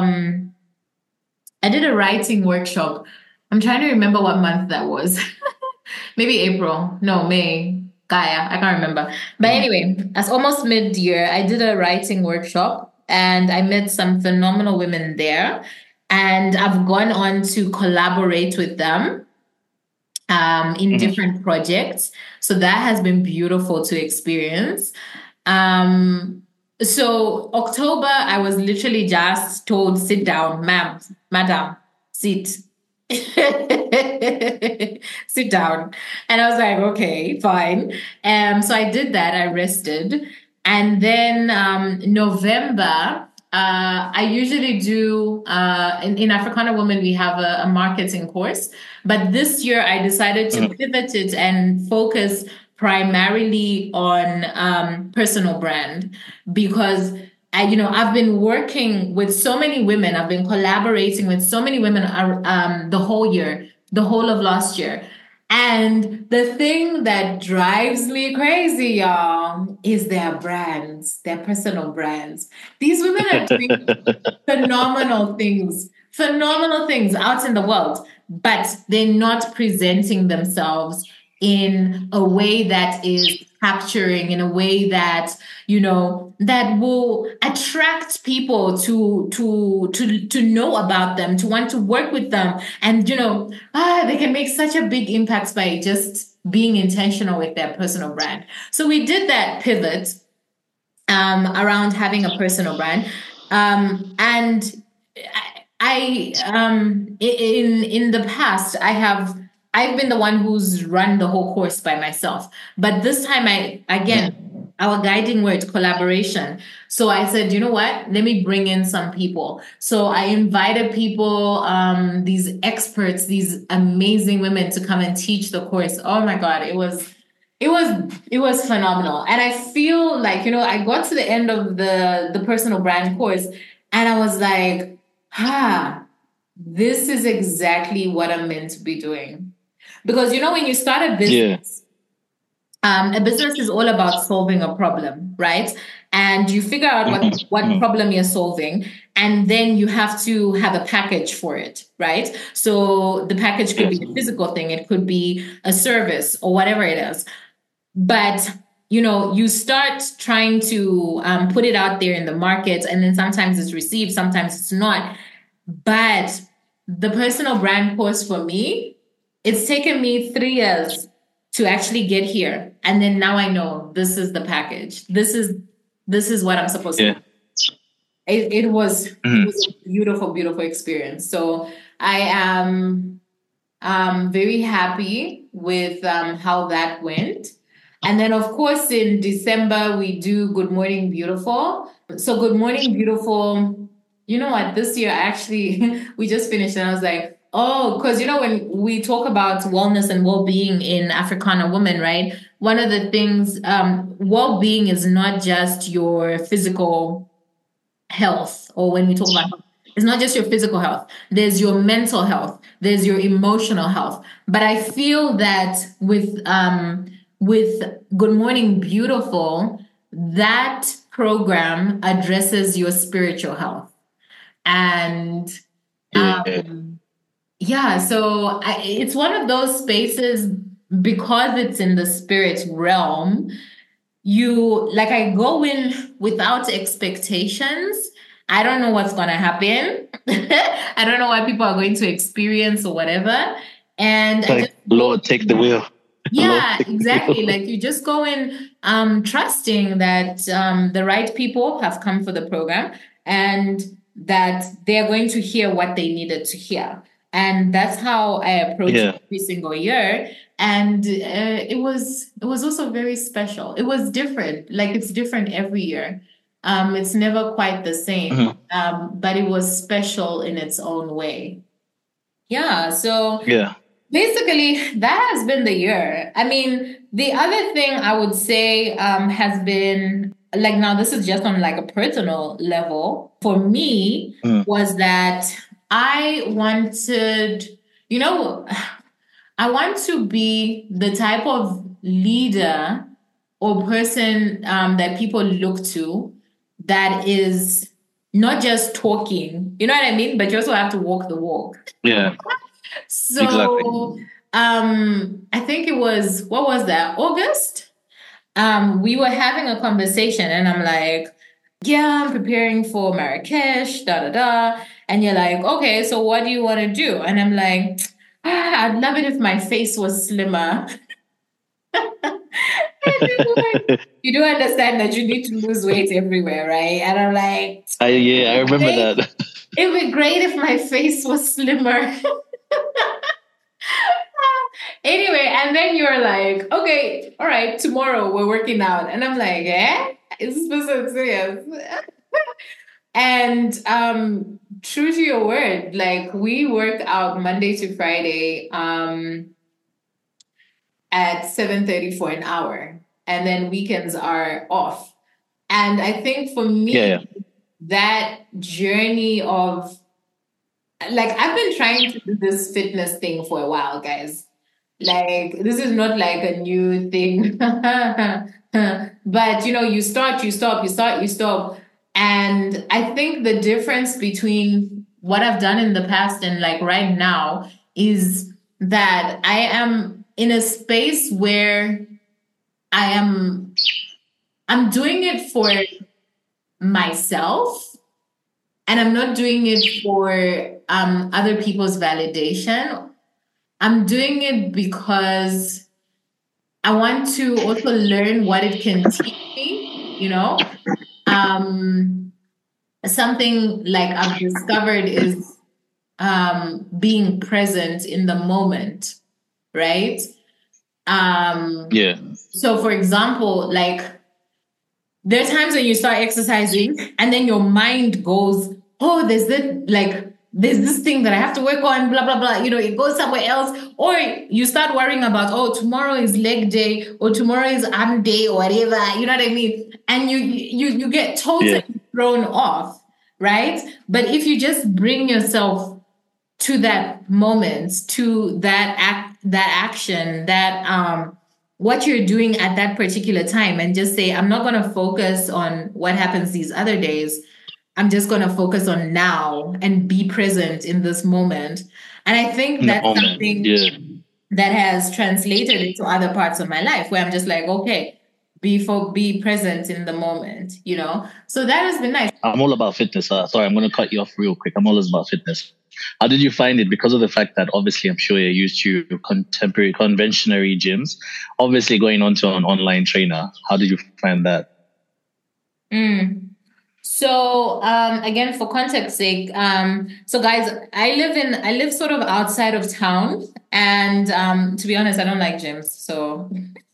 I did a writing workshop. I'm trying to remember what month that was. Maybe April. No, May. Gaia. I can't remember. But anyway, as almost mid-year, I did a writing workshop and I met some phenomenal women there. And I've gone on to collaborate with them in different projects. So that has been beautiful to experience. So October, I was literally just told, sit down, ma'am, madam, sit. Sit down. And I was like, okay, fine. So I did that. I rested. And then November, I usually do, in Africana Women, we have a marketing course. But this year I decided to pivot it and focus primarily on personal brand because I've been working with so many women. I've been collaborating with so many women the whole year, the whole of last year. And the thing that drives me crazy, y'all, is their brands, their personal brands. These women are doing phenomenal things out in the world, but they're not presenting themselves in a way that is capturing, in a way that that will attract people to know about them, to want to work with them, and they can make such a big impact by just being intentional with their personal brand. So we did that pivot around having a personal brand, and I in the past I've been the one who's run the whole course by myself. But this time our guiding word, collaboration. So I said, you know what? Let me bring in some people. So I invited people, these experts, these amazing women to come and teach the course. Oh my God, it was phenomenal. And I feel like, I got to the end of the personal brand course and I was like, this is exactly what I'm meant to be doing. Because, when you start a business, a business is all about solving a problem, right? And you figure out what problem you're solving, and then you have to have a package for it, right? So the package could be a physical thing, it could be a service or whatever it is. But you start trying to put it out there in the market, and then sometimes it's received, sometimes it's not. But the personal brand course for me, it's taken me 3 years to actually get here. And then now I know this is the package. This is what I'm supposed to do. it was a beautiful, beautiful experience. So I am very happy with how that went. And then, of course, in December, we do Good Morning Beautiful. So, Good Morning Beautiful, you know what? This year, actually, we just finished, and I was like, oh, because, you know, when we talk about wellness and well being in Africana women, right? One of the things, well being is not just your physical health, or when we talk about health, it's not just your physical health. There's your mental health. There's your emotional health. But I feel that with Good Morning Beautiful, that program addresses your spiritual health. And Yeah. yeah, so it's one of those spaces, because it's in the spirit realm. You like, I go in without expectations. I don't know what's going to happen. I don't know what people are going to experience or whatever. And I Like, just Lord, take the wheel. Lord, yeah, take the exactly. wheel. Like, you just go in trusting that the right people have come for the program, and that they're going to hear what they needed to hear. And that's how I approach Yeah. it every single year. And it was also very special. It was different. Like, it's different every year. It's never quite the same. Mhm. But it was special in its own way. Yeah. So Yeah. basically, that has been the year. I mean, the other thing I would say has been like, now this is just on like a personal level for me, Mm. was that I wanted, you know, I want to be the type of leader or person that people look to, that is not just talking, you know what I mean? But you also have to walk the walk. Yeah. Exactly. So I think it was, what was that, August? We were having a conversation, and I'm like, yeah, I'm preparing for Marrakesh, da da da. And you're like, okay, so what do you want to do? And I'm like, I'd love it if my face was slimmer. And you're like, you do understand that you need to lose weight everywhere, right? And I'm like, I remember great. that. It would be great if my face was slimmer. Anyway, and then you're like, okay, all right, tomorrow we're working out. And I'm like, eh? Is this person serious? And true to your word, like, we work out Monday to Friday at 7:30 for an hour. And then weekends are off. And I think for Yeah. me, Yeah. that journey of, like, I've been trying to do this fitness thing for a while, guys. Like, this is not like a new thing. But, you know, you start, you stop, you start, you stop. And I think the difference between what I've done in the past and like right now is that I am in a space where I am, I'm doing it for myself, and I'm not doing it for other people's validation. I'm doing it because I want to also learn what it can teach me, you know? Um, Something like I've discovered is being present in the moment, right? Yeah. So, for example, like, there are times when you start exercising and then your mind goes, oh, there's this thing that I have to work on, blah, blah, blah. You know, it goes somewhere else. Or you start worrying about, oh, tomorrow is leg day, or tomorrow is arm day, or whatever. You know what I mean? And you get totally Yeah. thrown off, right? But if you just bring yourself to that moment, to that action, that what you're doing at that particular time, and just say, I'm not going to focus on what happens these other days. I'm just going to focus on now and be present in this moment. And I think No, that's man. something Yeah. that has translated into other parts of my life, where I'm just like, okay, be present in the moment, you know? So that has been nice. I'm all about fitness. Sorry, I'm going to cut you off real quick. I'm always about fitness. How did you find it? Because of the fact that obviously I'm sure you're used to contemporary, conventionary gyms, obviously going on to an online trainer. How did you find that? Mm. So again, for context sake, so guys, I live sort of outside of town, and to be honest, I don't like gyms. So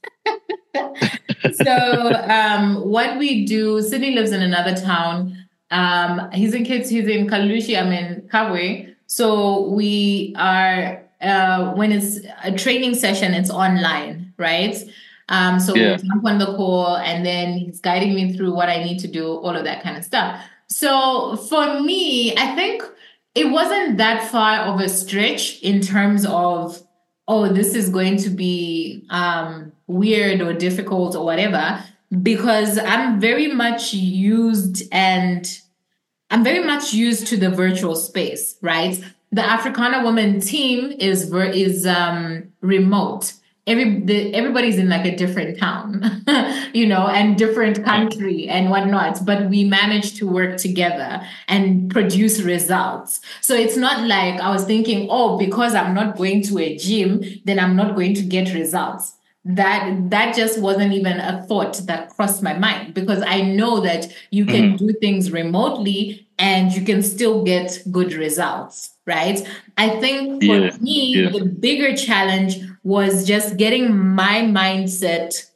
what we do, Sydney lives in another town. He's in Kalushi, I'm in Kabwe. So we are when it's a training session, it's online, right? So we Yeah. jump on the call and then he's guiding me through what I need to do, all of that kind of stuff. So for me, I think it wasn't that far of a stretch in terms of, oh, this is going to be weird or difficult or whatever, because I'm very much used to the virtual space, right? The Africana Woman team is remote. Everybody's in like a different town, and different country and whatnot. But we managed to work together and produce results. So it's not like I was thinking, oh, because I'm not going to a gym, then I'm not going to get results. That just wasn't even a thought that crossed my mind, because I know that you can Hmm. do things remotely and you can still get good results, right? I think for Yeah. me, Yeah. the bigger challenge was just getting my mindset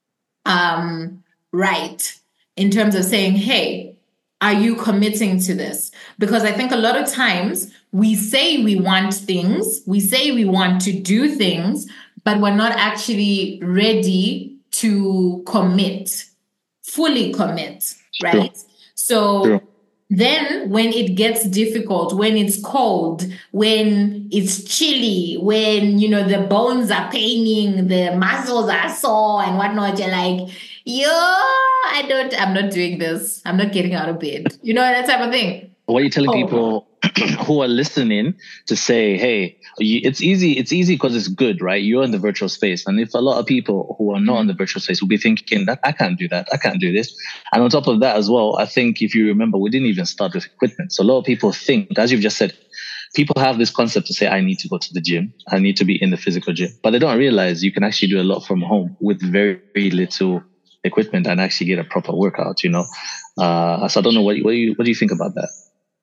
right, in terms of saying, hey, are you committing to this? Because I think a lot of times we say we want things, we say we want to do things, but we're not actually ready to commit, fully commit, True. right? So True. then when it gets difficult, when it's cold, when it's chilly, when the bones are paining, the muscles are sore and whatnot, you're like, yo, I'm not doing this. I'm not getting out of bed. That type of thing. What are you telling Oh. people who are listening to say, hey, it's easy. It's easy because it's good, right? You're in the virtual space. And if a lot of people who are not in the virtual space will be thinking that I can't do that, I can't do this. And on top of that as well, I think if you remember, we didn't even start with equipment. So a lot of people think, as you've just said, people have this concept to say, I need to go to the gym. I need to be in the physical gym. But they don't realize you can actually do a lot from home with very, very little equipment and actually get a proper workout. So I don't know what do you think about that?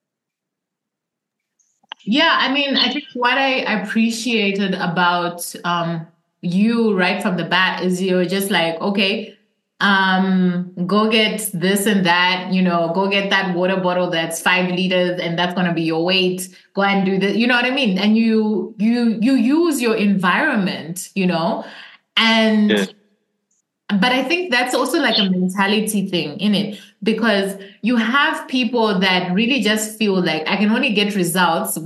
Yeah, I mean, I think what I appreciated about you right from the bat is you're just like, okay, go get this and that, go get that water bottle that's 5 liters and that's gonna be your weight. Go and do this, you know what I mean? And you use your environment, Yeah. and but I think that's also like a mentality thing in it, because you have people that really just feel like I can only get results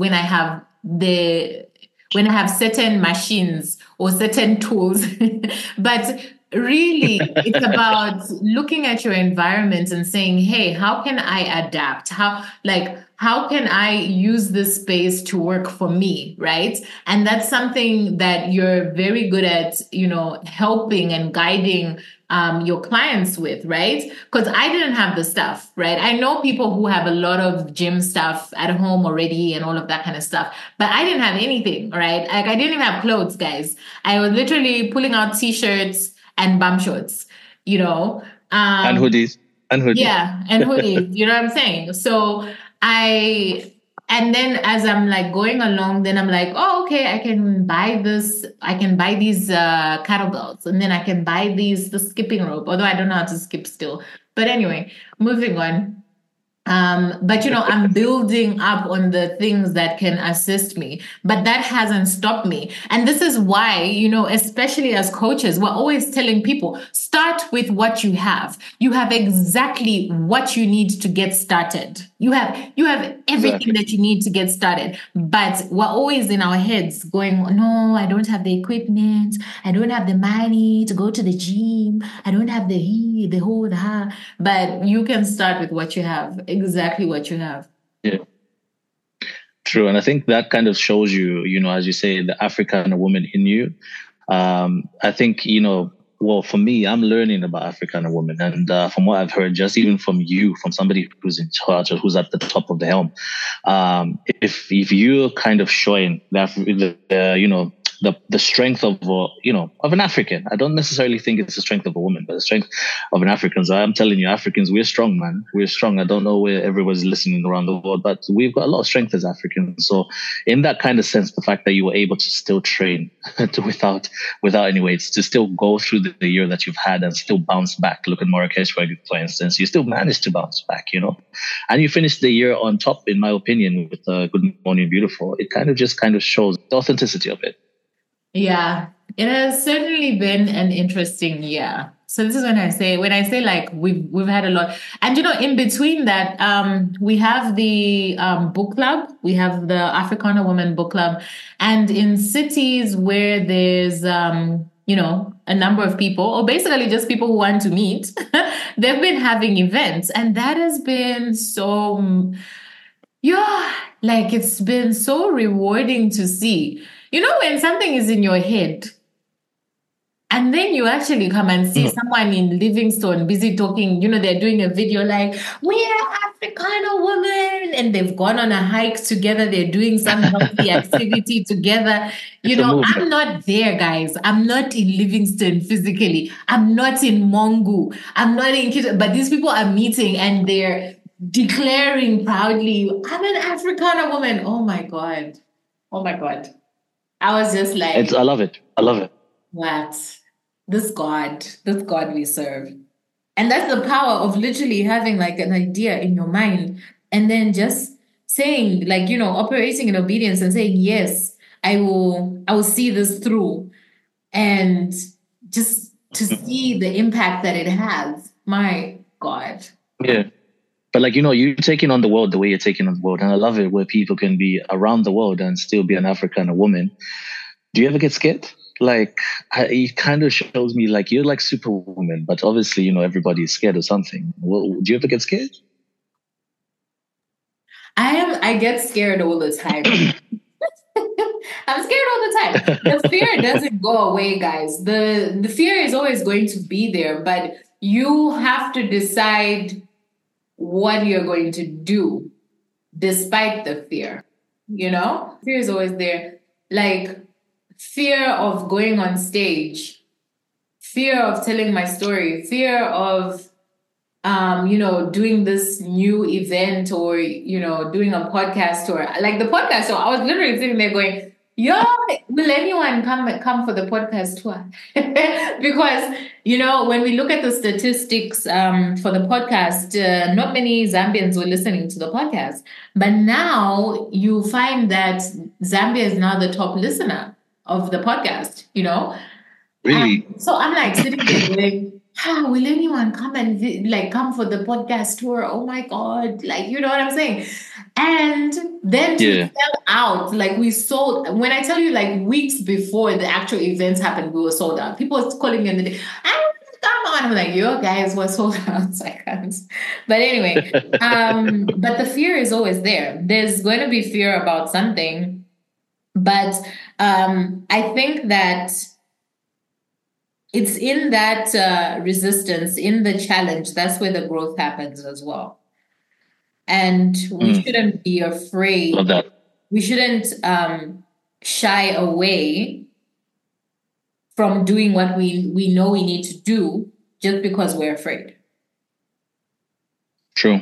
when I have certain machines or certain tools. But really, it's about looking at your environment and saying, hey, how can I adapt? How can I use this space to work for me, right? And that's something that you're very good at, helping and guiding your clients with, right? Because I didn't have the stuff, right? I know people who have a lot of gym stuff at home already and all of that kind of stuff, but I didn't have anything, right? Like I didn't even have clothes, guys. I was literally pulling out t-shirts and bum shorts, you know. And Um, hoodies. And hoodies. yeah, and hoodies, you know what I'm saying? So I, and then as I'm like going along, then I'm like, oh, okay, I can buy these kettlebells, and then I can buy the skipping rope, although I don't know how to skip still. But anyway, moving on. But I'm building up on the things that can assist me, but that hasn't stopped me. And this is why, especially as coaches, we're always telling people, start with what you have. You have exactly what you need to get started. You have everything Exactly. that you need to get started. But we're always in our heads going, no, I don't have the equipment. I don't have the money to go to the gym. I don't have the whole, the ha. But you can start with what you have, exactly what you have. Yeah. True. And I think that kind of shows you, as you say, the African woman in you. I think, well, for me, I'm learning about African women. And from what I've heard, just even from you, from somebody who's in charge or who's at the top of the helm, if you're kind of showing that, the strength of of an African. I don't necessarily think it's the strength of a woman, but the strength of an African. So I'm telling you, Africans, we're strong, man. We're strong. I don't know where everyone's listening around the world, but we've got a lot of strength as Africans. So in that kind of sense, the fact that you were able to still train without any weights, to still go through the year that you've had and still bounce back. Look at Marrakesh, for instance. You still managed to bounce back, and you finished the year on top, in my opinion, with Good Morning Beautiful. It kind of shows the authenticity of it. Yeah, it has certainly been an interesting year. So this is when I say like we've had a lot, and in between that, we have the book club, we have the Africana Women Book Club, and in cities where there's a number of people, or basically just people who want to meet, they've been having events, and that has been so it's been so rewarding to see. When something is in your head and then you actually come and see someone in Livingstone busy talking, they're doing a video like, we are Africana women, and they've gone on a hike together. They're doing some healthy activity together. I'm not there, guys. I'm not in Livingstone physically. I'm not in Mongu. I'm not in Kitchen, but these people are meeting and they're declaring proudly, I'm an Africana woman. Oh my God. I was just like, I love it. What? This God we serve. And that's the power of literally having like an idea in your mind and then just saying, like, operating in obedience and saying, yes, I will see this through. And just to see the impact that it has. My God. Yeah. But you're taking on the world the way you're taking on the world. And I love it where people can be around the world and still be an African woman. Do you ever get scared? It kind of shows me like you're like Superwoman, but obviously, everybody is scared of something. Well, do you ever get scared? I get scared all the time. I'm scared all the time. The fear doesn't go away, guys. The fear is always going to be there, but you have to decide what you're going to do despite the fear. Fear is always there. Like fear of going on stage, fear of telling my story, fear of doing this new event or doing a podcast or like the podcast. So I was literally sitting there going, will anyone come for the podcast tour? Because, when we look at the statistics for the podcast, not many Zambians were listening to the podcast. But now you find that Zambia is now the top listener of the podcast, Really? So I'm like sitting there going, will anyone come and come for the podcast tour? Oh my God. You know what I'm saying? And then to sell out, we sold, when I tell you weeks before the actual events happened, we were sold out. People were calling me in the day, come on. I'm like, you guys were sold out. So I can't. But anyway, but the fear is always there. There's going to be fear about something. But I think that it's in that resistance, in the challenge, that's where the growth happens as well. And we shouldn't be afraid. Love that. We shouldn't shy away from doing what we know we need to do just because we're afraid. True.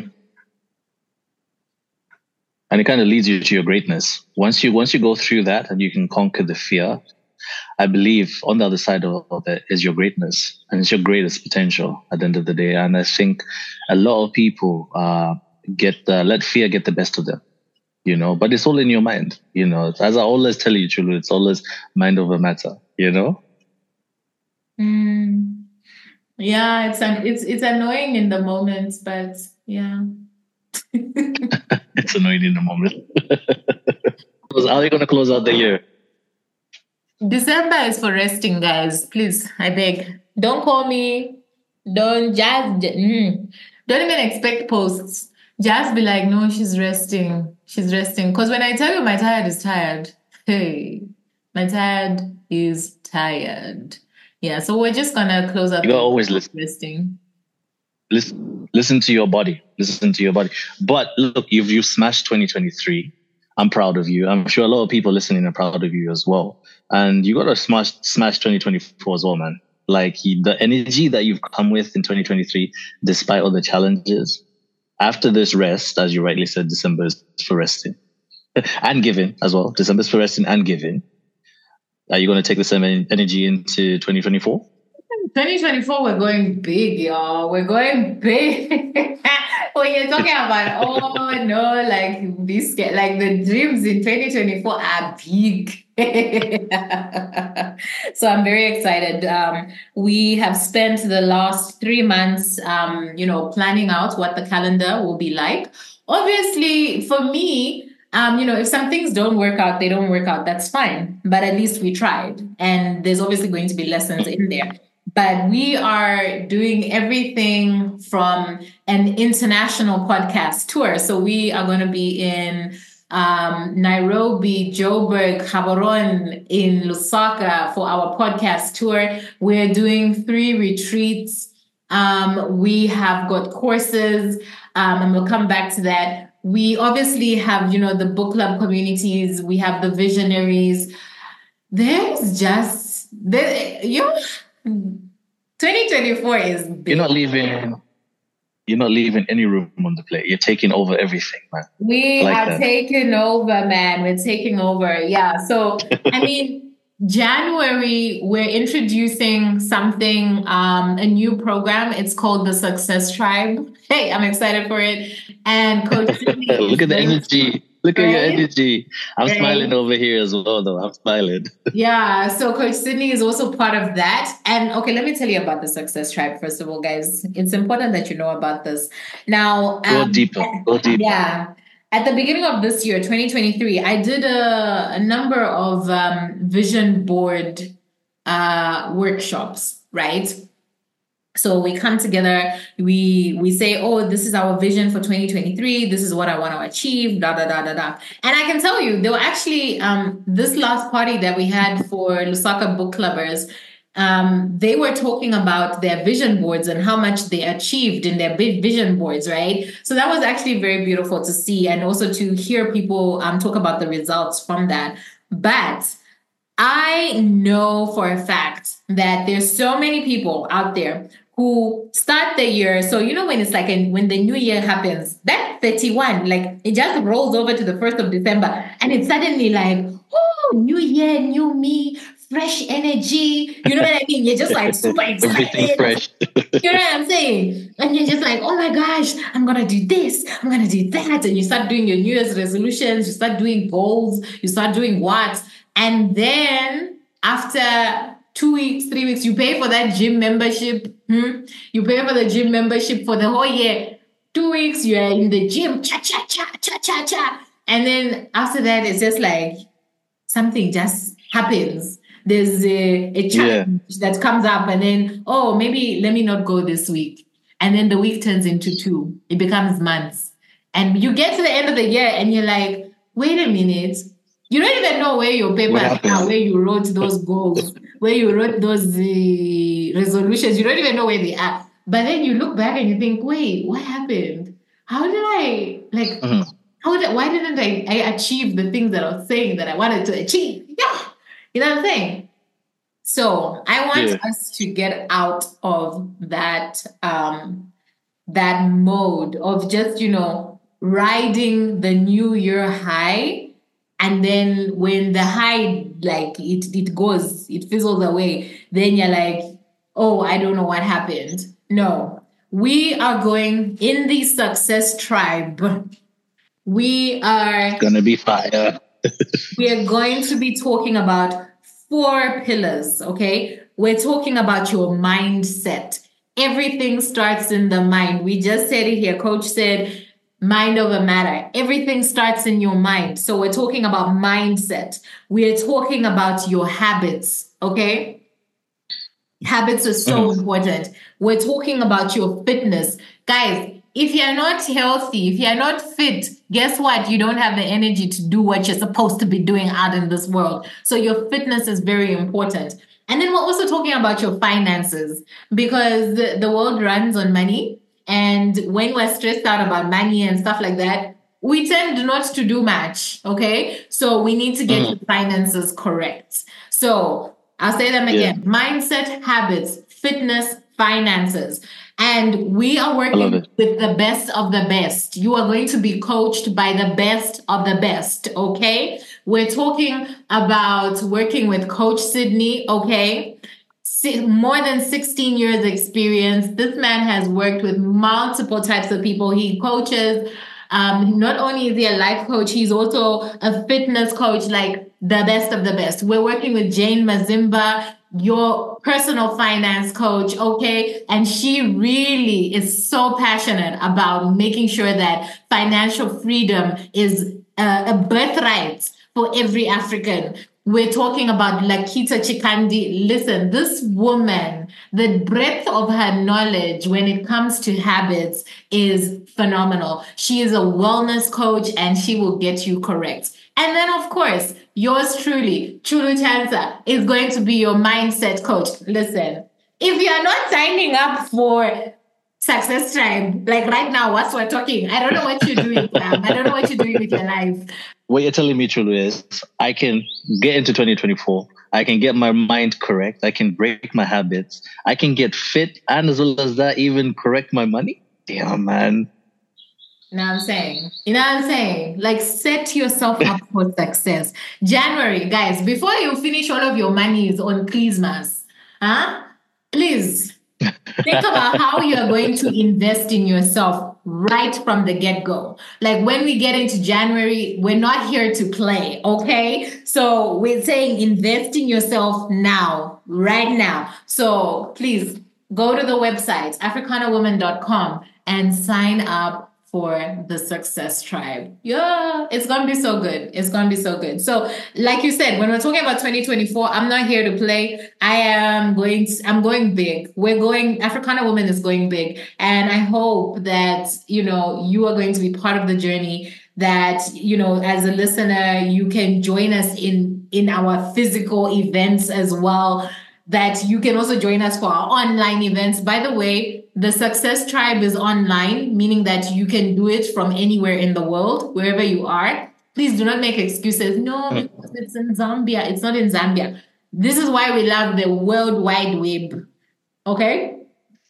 And it kind of leads you to your greatness. Once you go through that and you can conquer the fear, I believe on the other side of it is your greatness, and it's your greatest potential at the end of the day. And I think a lot of people let fear get the best of them, but it's all in your mind, as I always tell you, Chulu, it's always mind over matter, Yeah, it's annoying in the moment, but yeah. It's annoying in the moment. How are you going to close out the year? December is for resting, guys. Please, I beg. Don't call me. Don't even expect posts. Just be like, no, she's resting. She's resting. Because when I tell you my tired is tired, hey, my tired is tired. Yeah, so we're just going to close up. You gotta always listen. Resting. Listen to your body. Listen to your body. But look, you've smashed 2023. I'm proud of you. I'm sure a lot of people listening are proud of you as well. And you got to smash 2024 as well, man. Like the energy that you've come with in 2023, despite all the challenges, after this rest, as you rightly said, December is for resting and giving as well. December is for resting and giving. Are you going to take the same energy into 2024? 2024, we're going big, y'all. We're going big. When you're talking about, oh no, like this, like the dreams in 2024 are big. So I'm very excited. We have spent the last 3 months, planning out what the calendar will be like. Obviously, for me, if some things don't work out, they don't work out. That's fine. But at least we tried. And there's obviously going to be lessons in there. But we are doing everything from an international podcast tour. So we are going to be in Nairobi, Joburg, Gaborone, in Lusaka for our podcast tour. We're doing 3 retreats. We have got courses, and we'll come back to that. We obviously have, the book club communities. We have the visionaries. There's just 2024 is big. You're not leaving any room on the plate. You're taking over everything, man. We are taking over, man. We're taking over. Yeah. So, January, we're introducing something, a new program. It's called the Success Tribe. Hey, I'm excited for it. And Coach Sydney look at the energy. Look at your energy. I'm smiling over here as well, though. I'm smiling. Yeah. So Coach Sydney is also part of that. And okay, let me tell you about the Success Tribe. First of all, guys, it's important that you know about this. Now, go deeper. Yeah. At the beginning of this year, 2023, I did a number of vision board workshops, right? So we come together, we say, oh, this is our vision for 2023. This is what I want to achieve, da, da, da, da, da. And I can tell you, there were actually, this last party that we had for Lusaka book clubbers, they were talking about their vision boards and how much they achieved in their big vision boards, right? So that was actually very beautiful to see, and also to hear people talk about the results from that. But I know for a fact that there's so many people out there who start the year. So, when it's like when the new year happens, that 31, like it just rolls over to the 1st of December and it's suddenly like, oh, new year, new me, fresh energy. You know what I mean? You're just like super excited. Everything fresh. You know what I'm saying? And you're just like, oh my gosh, I'm going to do this. I'm going to do that. And you start doing your New Year's resolutions. You start doing goals. You start doing what? And then after 2 weeks, 3 weeks, you pay for that gym membership. You pay for the gym membership for the whole year. 2 weeks, you're in the gym, cha, cha, cha, cha, cha, cha. And then after that, it's just like something just happens. There's a challenge that comes up and then, oh, maybe let me not go this week. And then the week turns into 2. It becomes months. And you get to the end of the year and you're like, wait a minute. You don't even know where your papers are, where you wrote those goals, where you wrote those resolutions. You don't even know where they are. But then you look back and you think, wait, what happened? How did I, why didn't I achieve the things that I was saying that I wanted to achieve? Yeah. You know what I'm saying? So I want us to get out of that, that mode of just, riding the new year high. And then when the high, like it goes, it fizzles away, then you're like, oh, I don't know what happened. No, we are going in the Success Tribe. We are going to be fire. We are going to be talking about 4 pillars, okay? We're talking about your mindset. Everything starts in the mind. We just said it here. Coach said, mind over matter. Everything starts in your mind. So we're talking about mindset. We're talking about your habits, okay? Habits are so important. We're talking about your fitness. Guys, if you're not healthy, if you're not fit, guess what? You don't have the energy to do what you're supposed to be doing out in this world. So your fitness is very important. And then we're also talking about your finances, because the world runs on money. And when we're stressed out about money and stuff like that, we tend not to do much, okay? So we need to get the finances correct. So I'll say them again. Mindset, habits, fitness, finances. And we are working with the best of the best. You are going to be coached by the best of the best, okay? We're talking about working with Coach Sydney, okay? More than 16 years experience. This man has worked with multiple types of people. He coaches. Not only is he a life coach, he's also a fitness coach, like the best of the best. We're working with Jane Mazimba, your personal finance coach, okay? And she really is so passionate about making sure that financial freedom is a birthright for every African. We're talking about Lakita Chikandi. Listen, this woman, the breadth of her knowledge when it comes to habits is phenomenal. She is a wellness coach and she will get you correct. And then, of course, yours truly, Chulu Chansa, is going to be your mindset coach. Listen, if you are not signing up for Success Tribe, like right now, whilst we're talking, I don't know what you're doing, fam. I don't know what you're doing with your life. What you're telling me, Chulu, is I can get into 2024. I can get my mind correct. I can break my habits. I can get fit. And as well as that, even correct my money. Damn, man. You know what I'm saying? You know what I'm saying? Like, set yourself up for success. January, guys, before you finish all of your monies on Christmas, please think about how you are going to invest in yourself right from the get-go. Like when we get into January, we're not here to play, okay? So we're saying invest in yourself now, right now. So please go to the website, africanawoman.com, and sign up for the Success Tribe. Yeah, it's going to be so good. It's going to be so good. So like you said, when we're talking about 2024, I'm not here to play. I'm going big. Africana Woman is going big. And I hope that, you are going to be part of the journey, that, as a listener, you can join us in our physical events as well, that you can also join us for our online events. By the way, the Success Tribe is online, meaning that you can do it from anywhere in the world, wherever you are. Please do not make excuses. No, because it's in Zambia. It's not in Zambia. This is why we love the World Wide Web. Okay?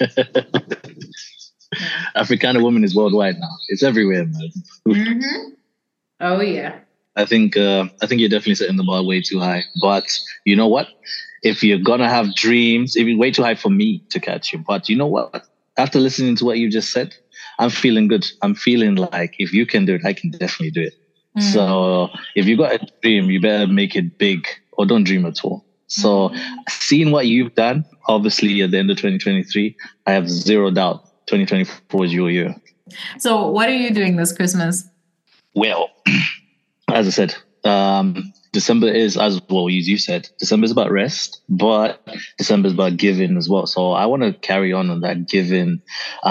Africana Woman is worldwide now. It's everywhere, man. Mm-hmm. Oh, yeah. I think you're definitely setting the bar way too high. But you know what? If you're going to have dreams, it'd be way too high for me to catch you. But you know what? After listening to what you just said, I'm feeling good. I'm feeling like if you can do it, I can definitely do it. So if you got a dream, you better make it big or don't dream at all. So seeing what you've done, obviously at the end of 2023, I have zero doubt 2024 is your year. So what are you doing this Christmas? Well, as I said, December is, as well as you said, December is about rest, but December is about giving as well. So I want to carry on that giving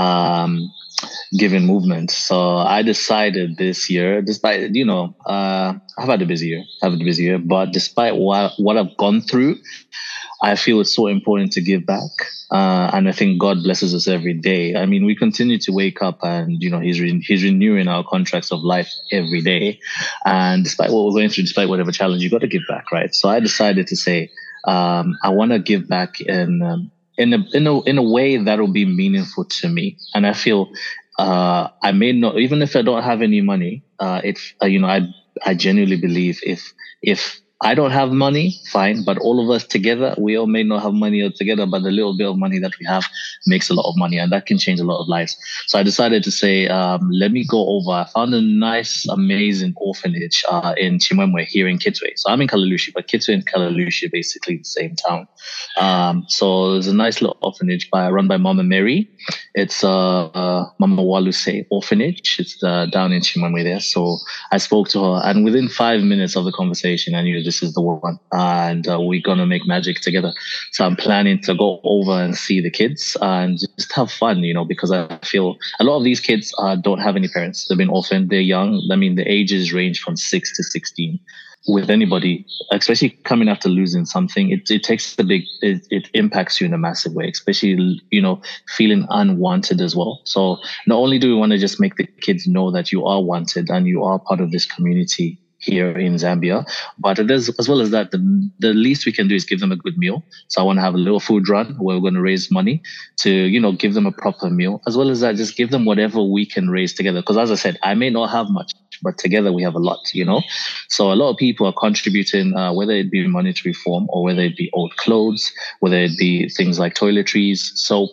movement. So I decided this year, despite, I've had a busy year, but despite what I've gone through, I feel it's so important to give back. And I think God blesses us every day. I mean, we continue to wake up and, he's renewing our contracts of life every day. And despite what we're going through, despite whatever challenge, you got to give back, right? So I decided to say, I want to give back in a way that will be meaningful to me. And I feel, I may not, even if I don't have any money, I genuinely believe if I don't have money, fine, but all of us together, we all may not have money altogether, but the little bit of money that we have makes a lot of money, and that can change a lot of lives. So I decided to say, let me go over. I found a nice, amazing orphanage in Chimwemwe here in Kitwe. So I'm in Kalalushi, but Kitwe and Kalalushi are basically the same town. So there's a nice little orphanage run by Mama Mary. It's Mama Waluse Orphanage. It's down in Chimwemwe there. So I spoke to her, and within 5 minutes of the conversation, I knew this is the one, and we're gonna make magic together. So I'm planning to go over and see the kids and just have fun, because I feel a lot of these kids don't have any parents. They've been orphaned. They're young. I mean, the ages range from 6 to 16. With anybody, especially coming after losing something, it takes it impacts you in a massive way, especially, feeling unwanted as well. So not only do we want to just make the kids know that you are wanted and you are part of this community, here in Zambia. But there's, as well as that, the least we can do is give them a good meal. So I want to have a little food run where we're going to raise money to, give them a proper meal. As well as that, just give them whatever we can raise together. Because as I said, I may not have much, but together we have a lot. So a lot of people are contributing, whether it be monetary form or whether it be old clothes, whether it be things like toiletries, soap,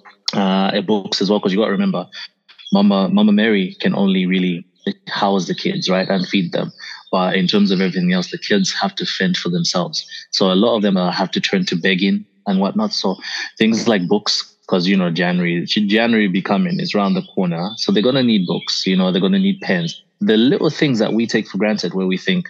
books as well. Because you got to remember, Mama Mary can only really house the kids, right, and feed them. But in terms of everything else, the kids have to fend for themselves. So a lot of them have to turn to begging and whatnot. So things like books, because, January becoming is around the corner. So they're going to need books, they're going to need pens. The little things that we take for granted where we think,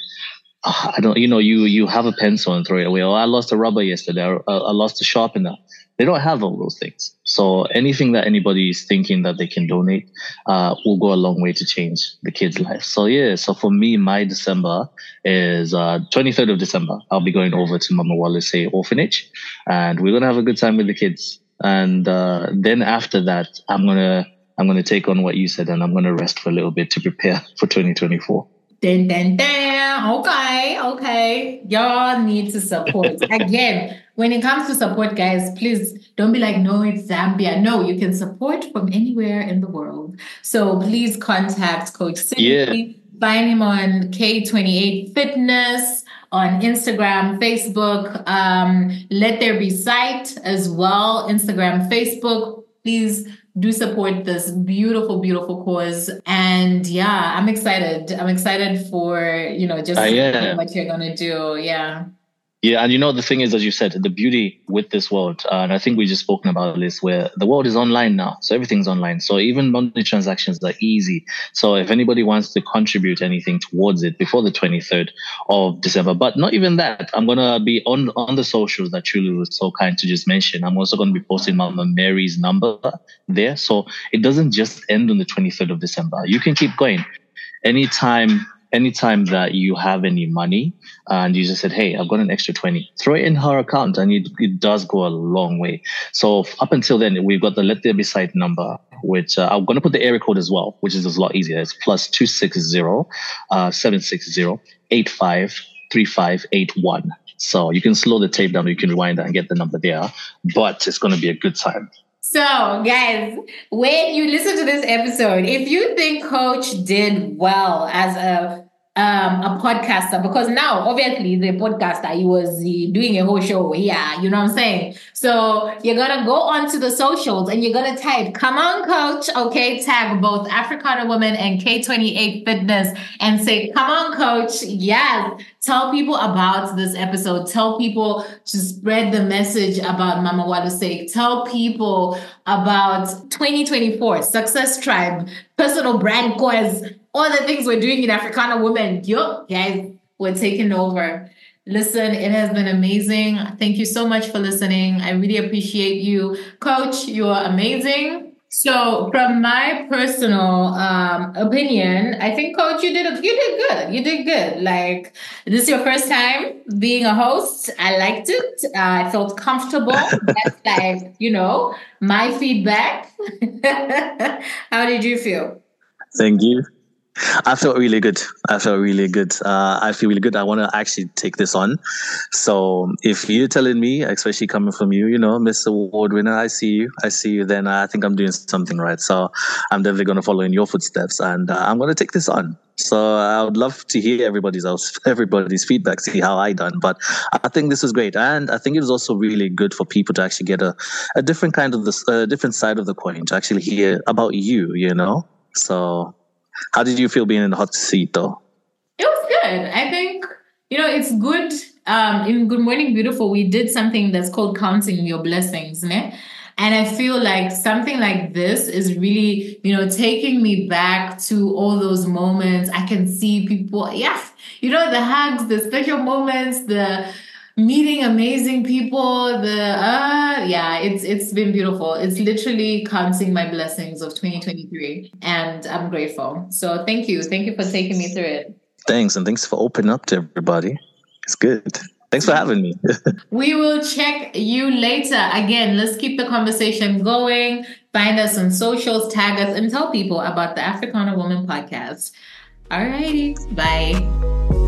I don't, you have a pencil and throw it away. Oh, I lost a rubber yesterday. Or, I lost a sharpener. They don't have all those things. So anything that anybody is thinking that they can donate will go a long way to change the kids' life. So so for me, my December is 23rd of December. I'll be going over to Mama Wallace Orphanage, and we're gonna have a good time with the kids. And then after that, I'm gonna take on what you said, and I'm gonna rest for a little bit to prepare for 2024. Dun, dun, dun. Okay. Y'all need to support. Again, when it comes to support, guys, please don't be like, no, it's Zambia. No, you can support from anywhere in the world. So please contact Coach Sydney. Find him on K28 Fitness on Instagram, Facebook. Let There Be Sight as well. Instagram, Facebook. Please do support this beautiful, beautiful cause. And I'm excited. I'm excited for, just what you're going to do. Yeah. Yeah, and the thing is, as you said, the beauty with this world, and I think we just spoken about this, where the world is online now. So everything's online. So even monthly transactions are easy. So if anybody wants to contribute anything towards it before the 23rd of December, but not even that, I'm going to be on the socials that Chulu was so kind to just mention. I'm also going to be posting Mama Mary's number there. So it doesn't just end on the 23rd of December. You can keep going. Anytime that you have any money and you just said, hey, I've got an extra 20, throw it in her account, and it does go a long way. So up until then, we've got the Let There Be Sight number, which I'm going to put the area code as well, which is a lot easier. It's +260 760 853581. So you can slow the tape down, or you can rewind that and get the number there, but it's going to be a good time. So, guys, when you listen to this episode, if you think Coach did well as a podcaster, because now, obviously, the podcaster, he was doing a whole show here, you know what I'm saying? So, you're going to go onto the socials and you're going to type, come on, Coach, okay, tag both Africana Woman and K28 Fitness and say, come on, Coach, yes. Tell people about this episode. Tell people to spread the message about Mama Wallace. Tell people about 2024, Success Tribe, personal brand course, all the things we're doing in Africana Women. Yo, guys, we're taking over. Listen, it has been amazing. Thank you so much for listening. I really appreciate you. Coach, you are amazing. So from my personal opinion, I think, Coach, you did good. You did good. Like, this is your first time being a host. I liked it. I felt comfortable. That's like, my feedback. How did you feel? Thank you. I felt really good. I feel really good. I want to actually take this on. So if you're telling me, especially coming from you, Mr. Award winner, I see you, then I think I'm doing something right. So I'm definitely going to follow in your footsteps, and I'm going to take this on. So I would love to hear everybody's feedback, see how I done. But I think this was great. And I think it was also really good for people to actually get a different kind of different side of the coin, to actually hear about you, So how did you feel being in the hot seat, though? It was good. I think, it's good. In Good Morning Beautiful, we did something that's called counting your blessings, né? And I feel like something like this is really, taking me back to all those moments. I can see people, the hugs, the special moments, the meeting amazing people, it's been beautiful. It's literally counting my blessings of 2023, and I'm grateful. So thank you for taking me through it. Thanks, and thanks for opening up to everybody. It's good. Thanks for having me. We will check you later. Again, let's keep the conversation going. Find us on socials, tag us, and tell people about the Africana Woman podcast. All righty, bye.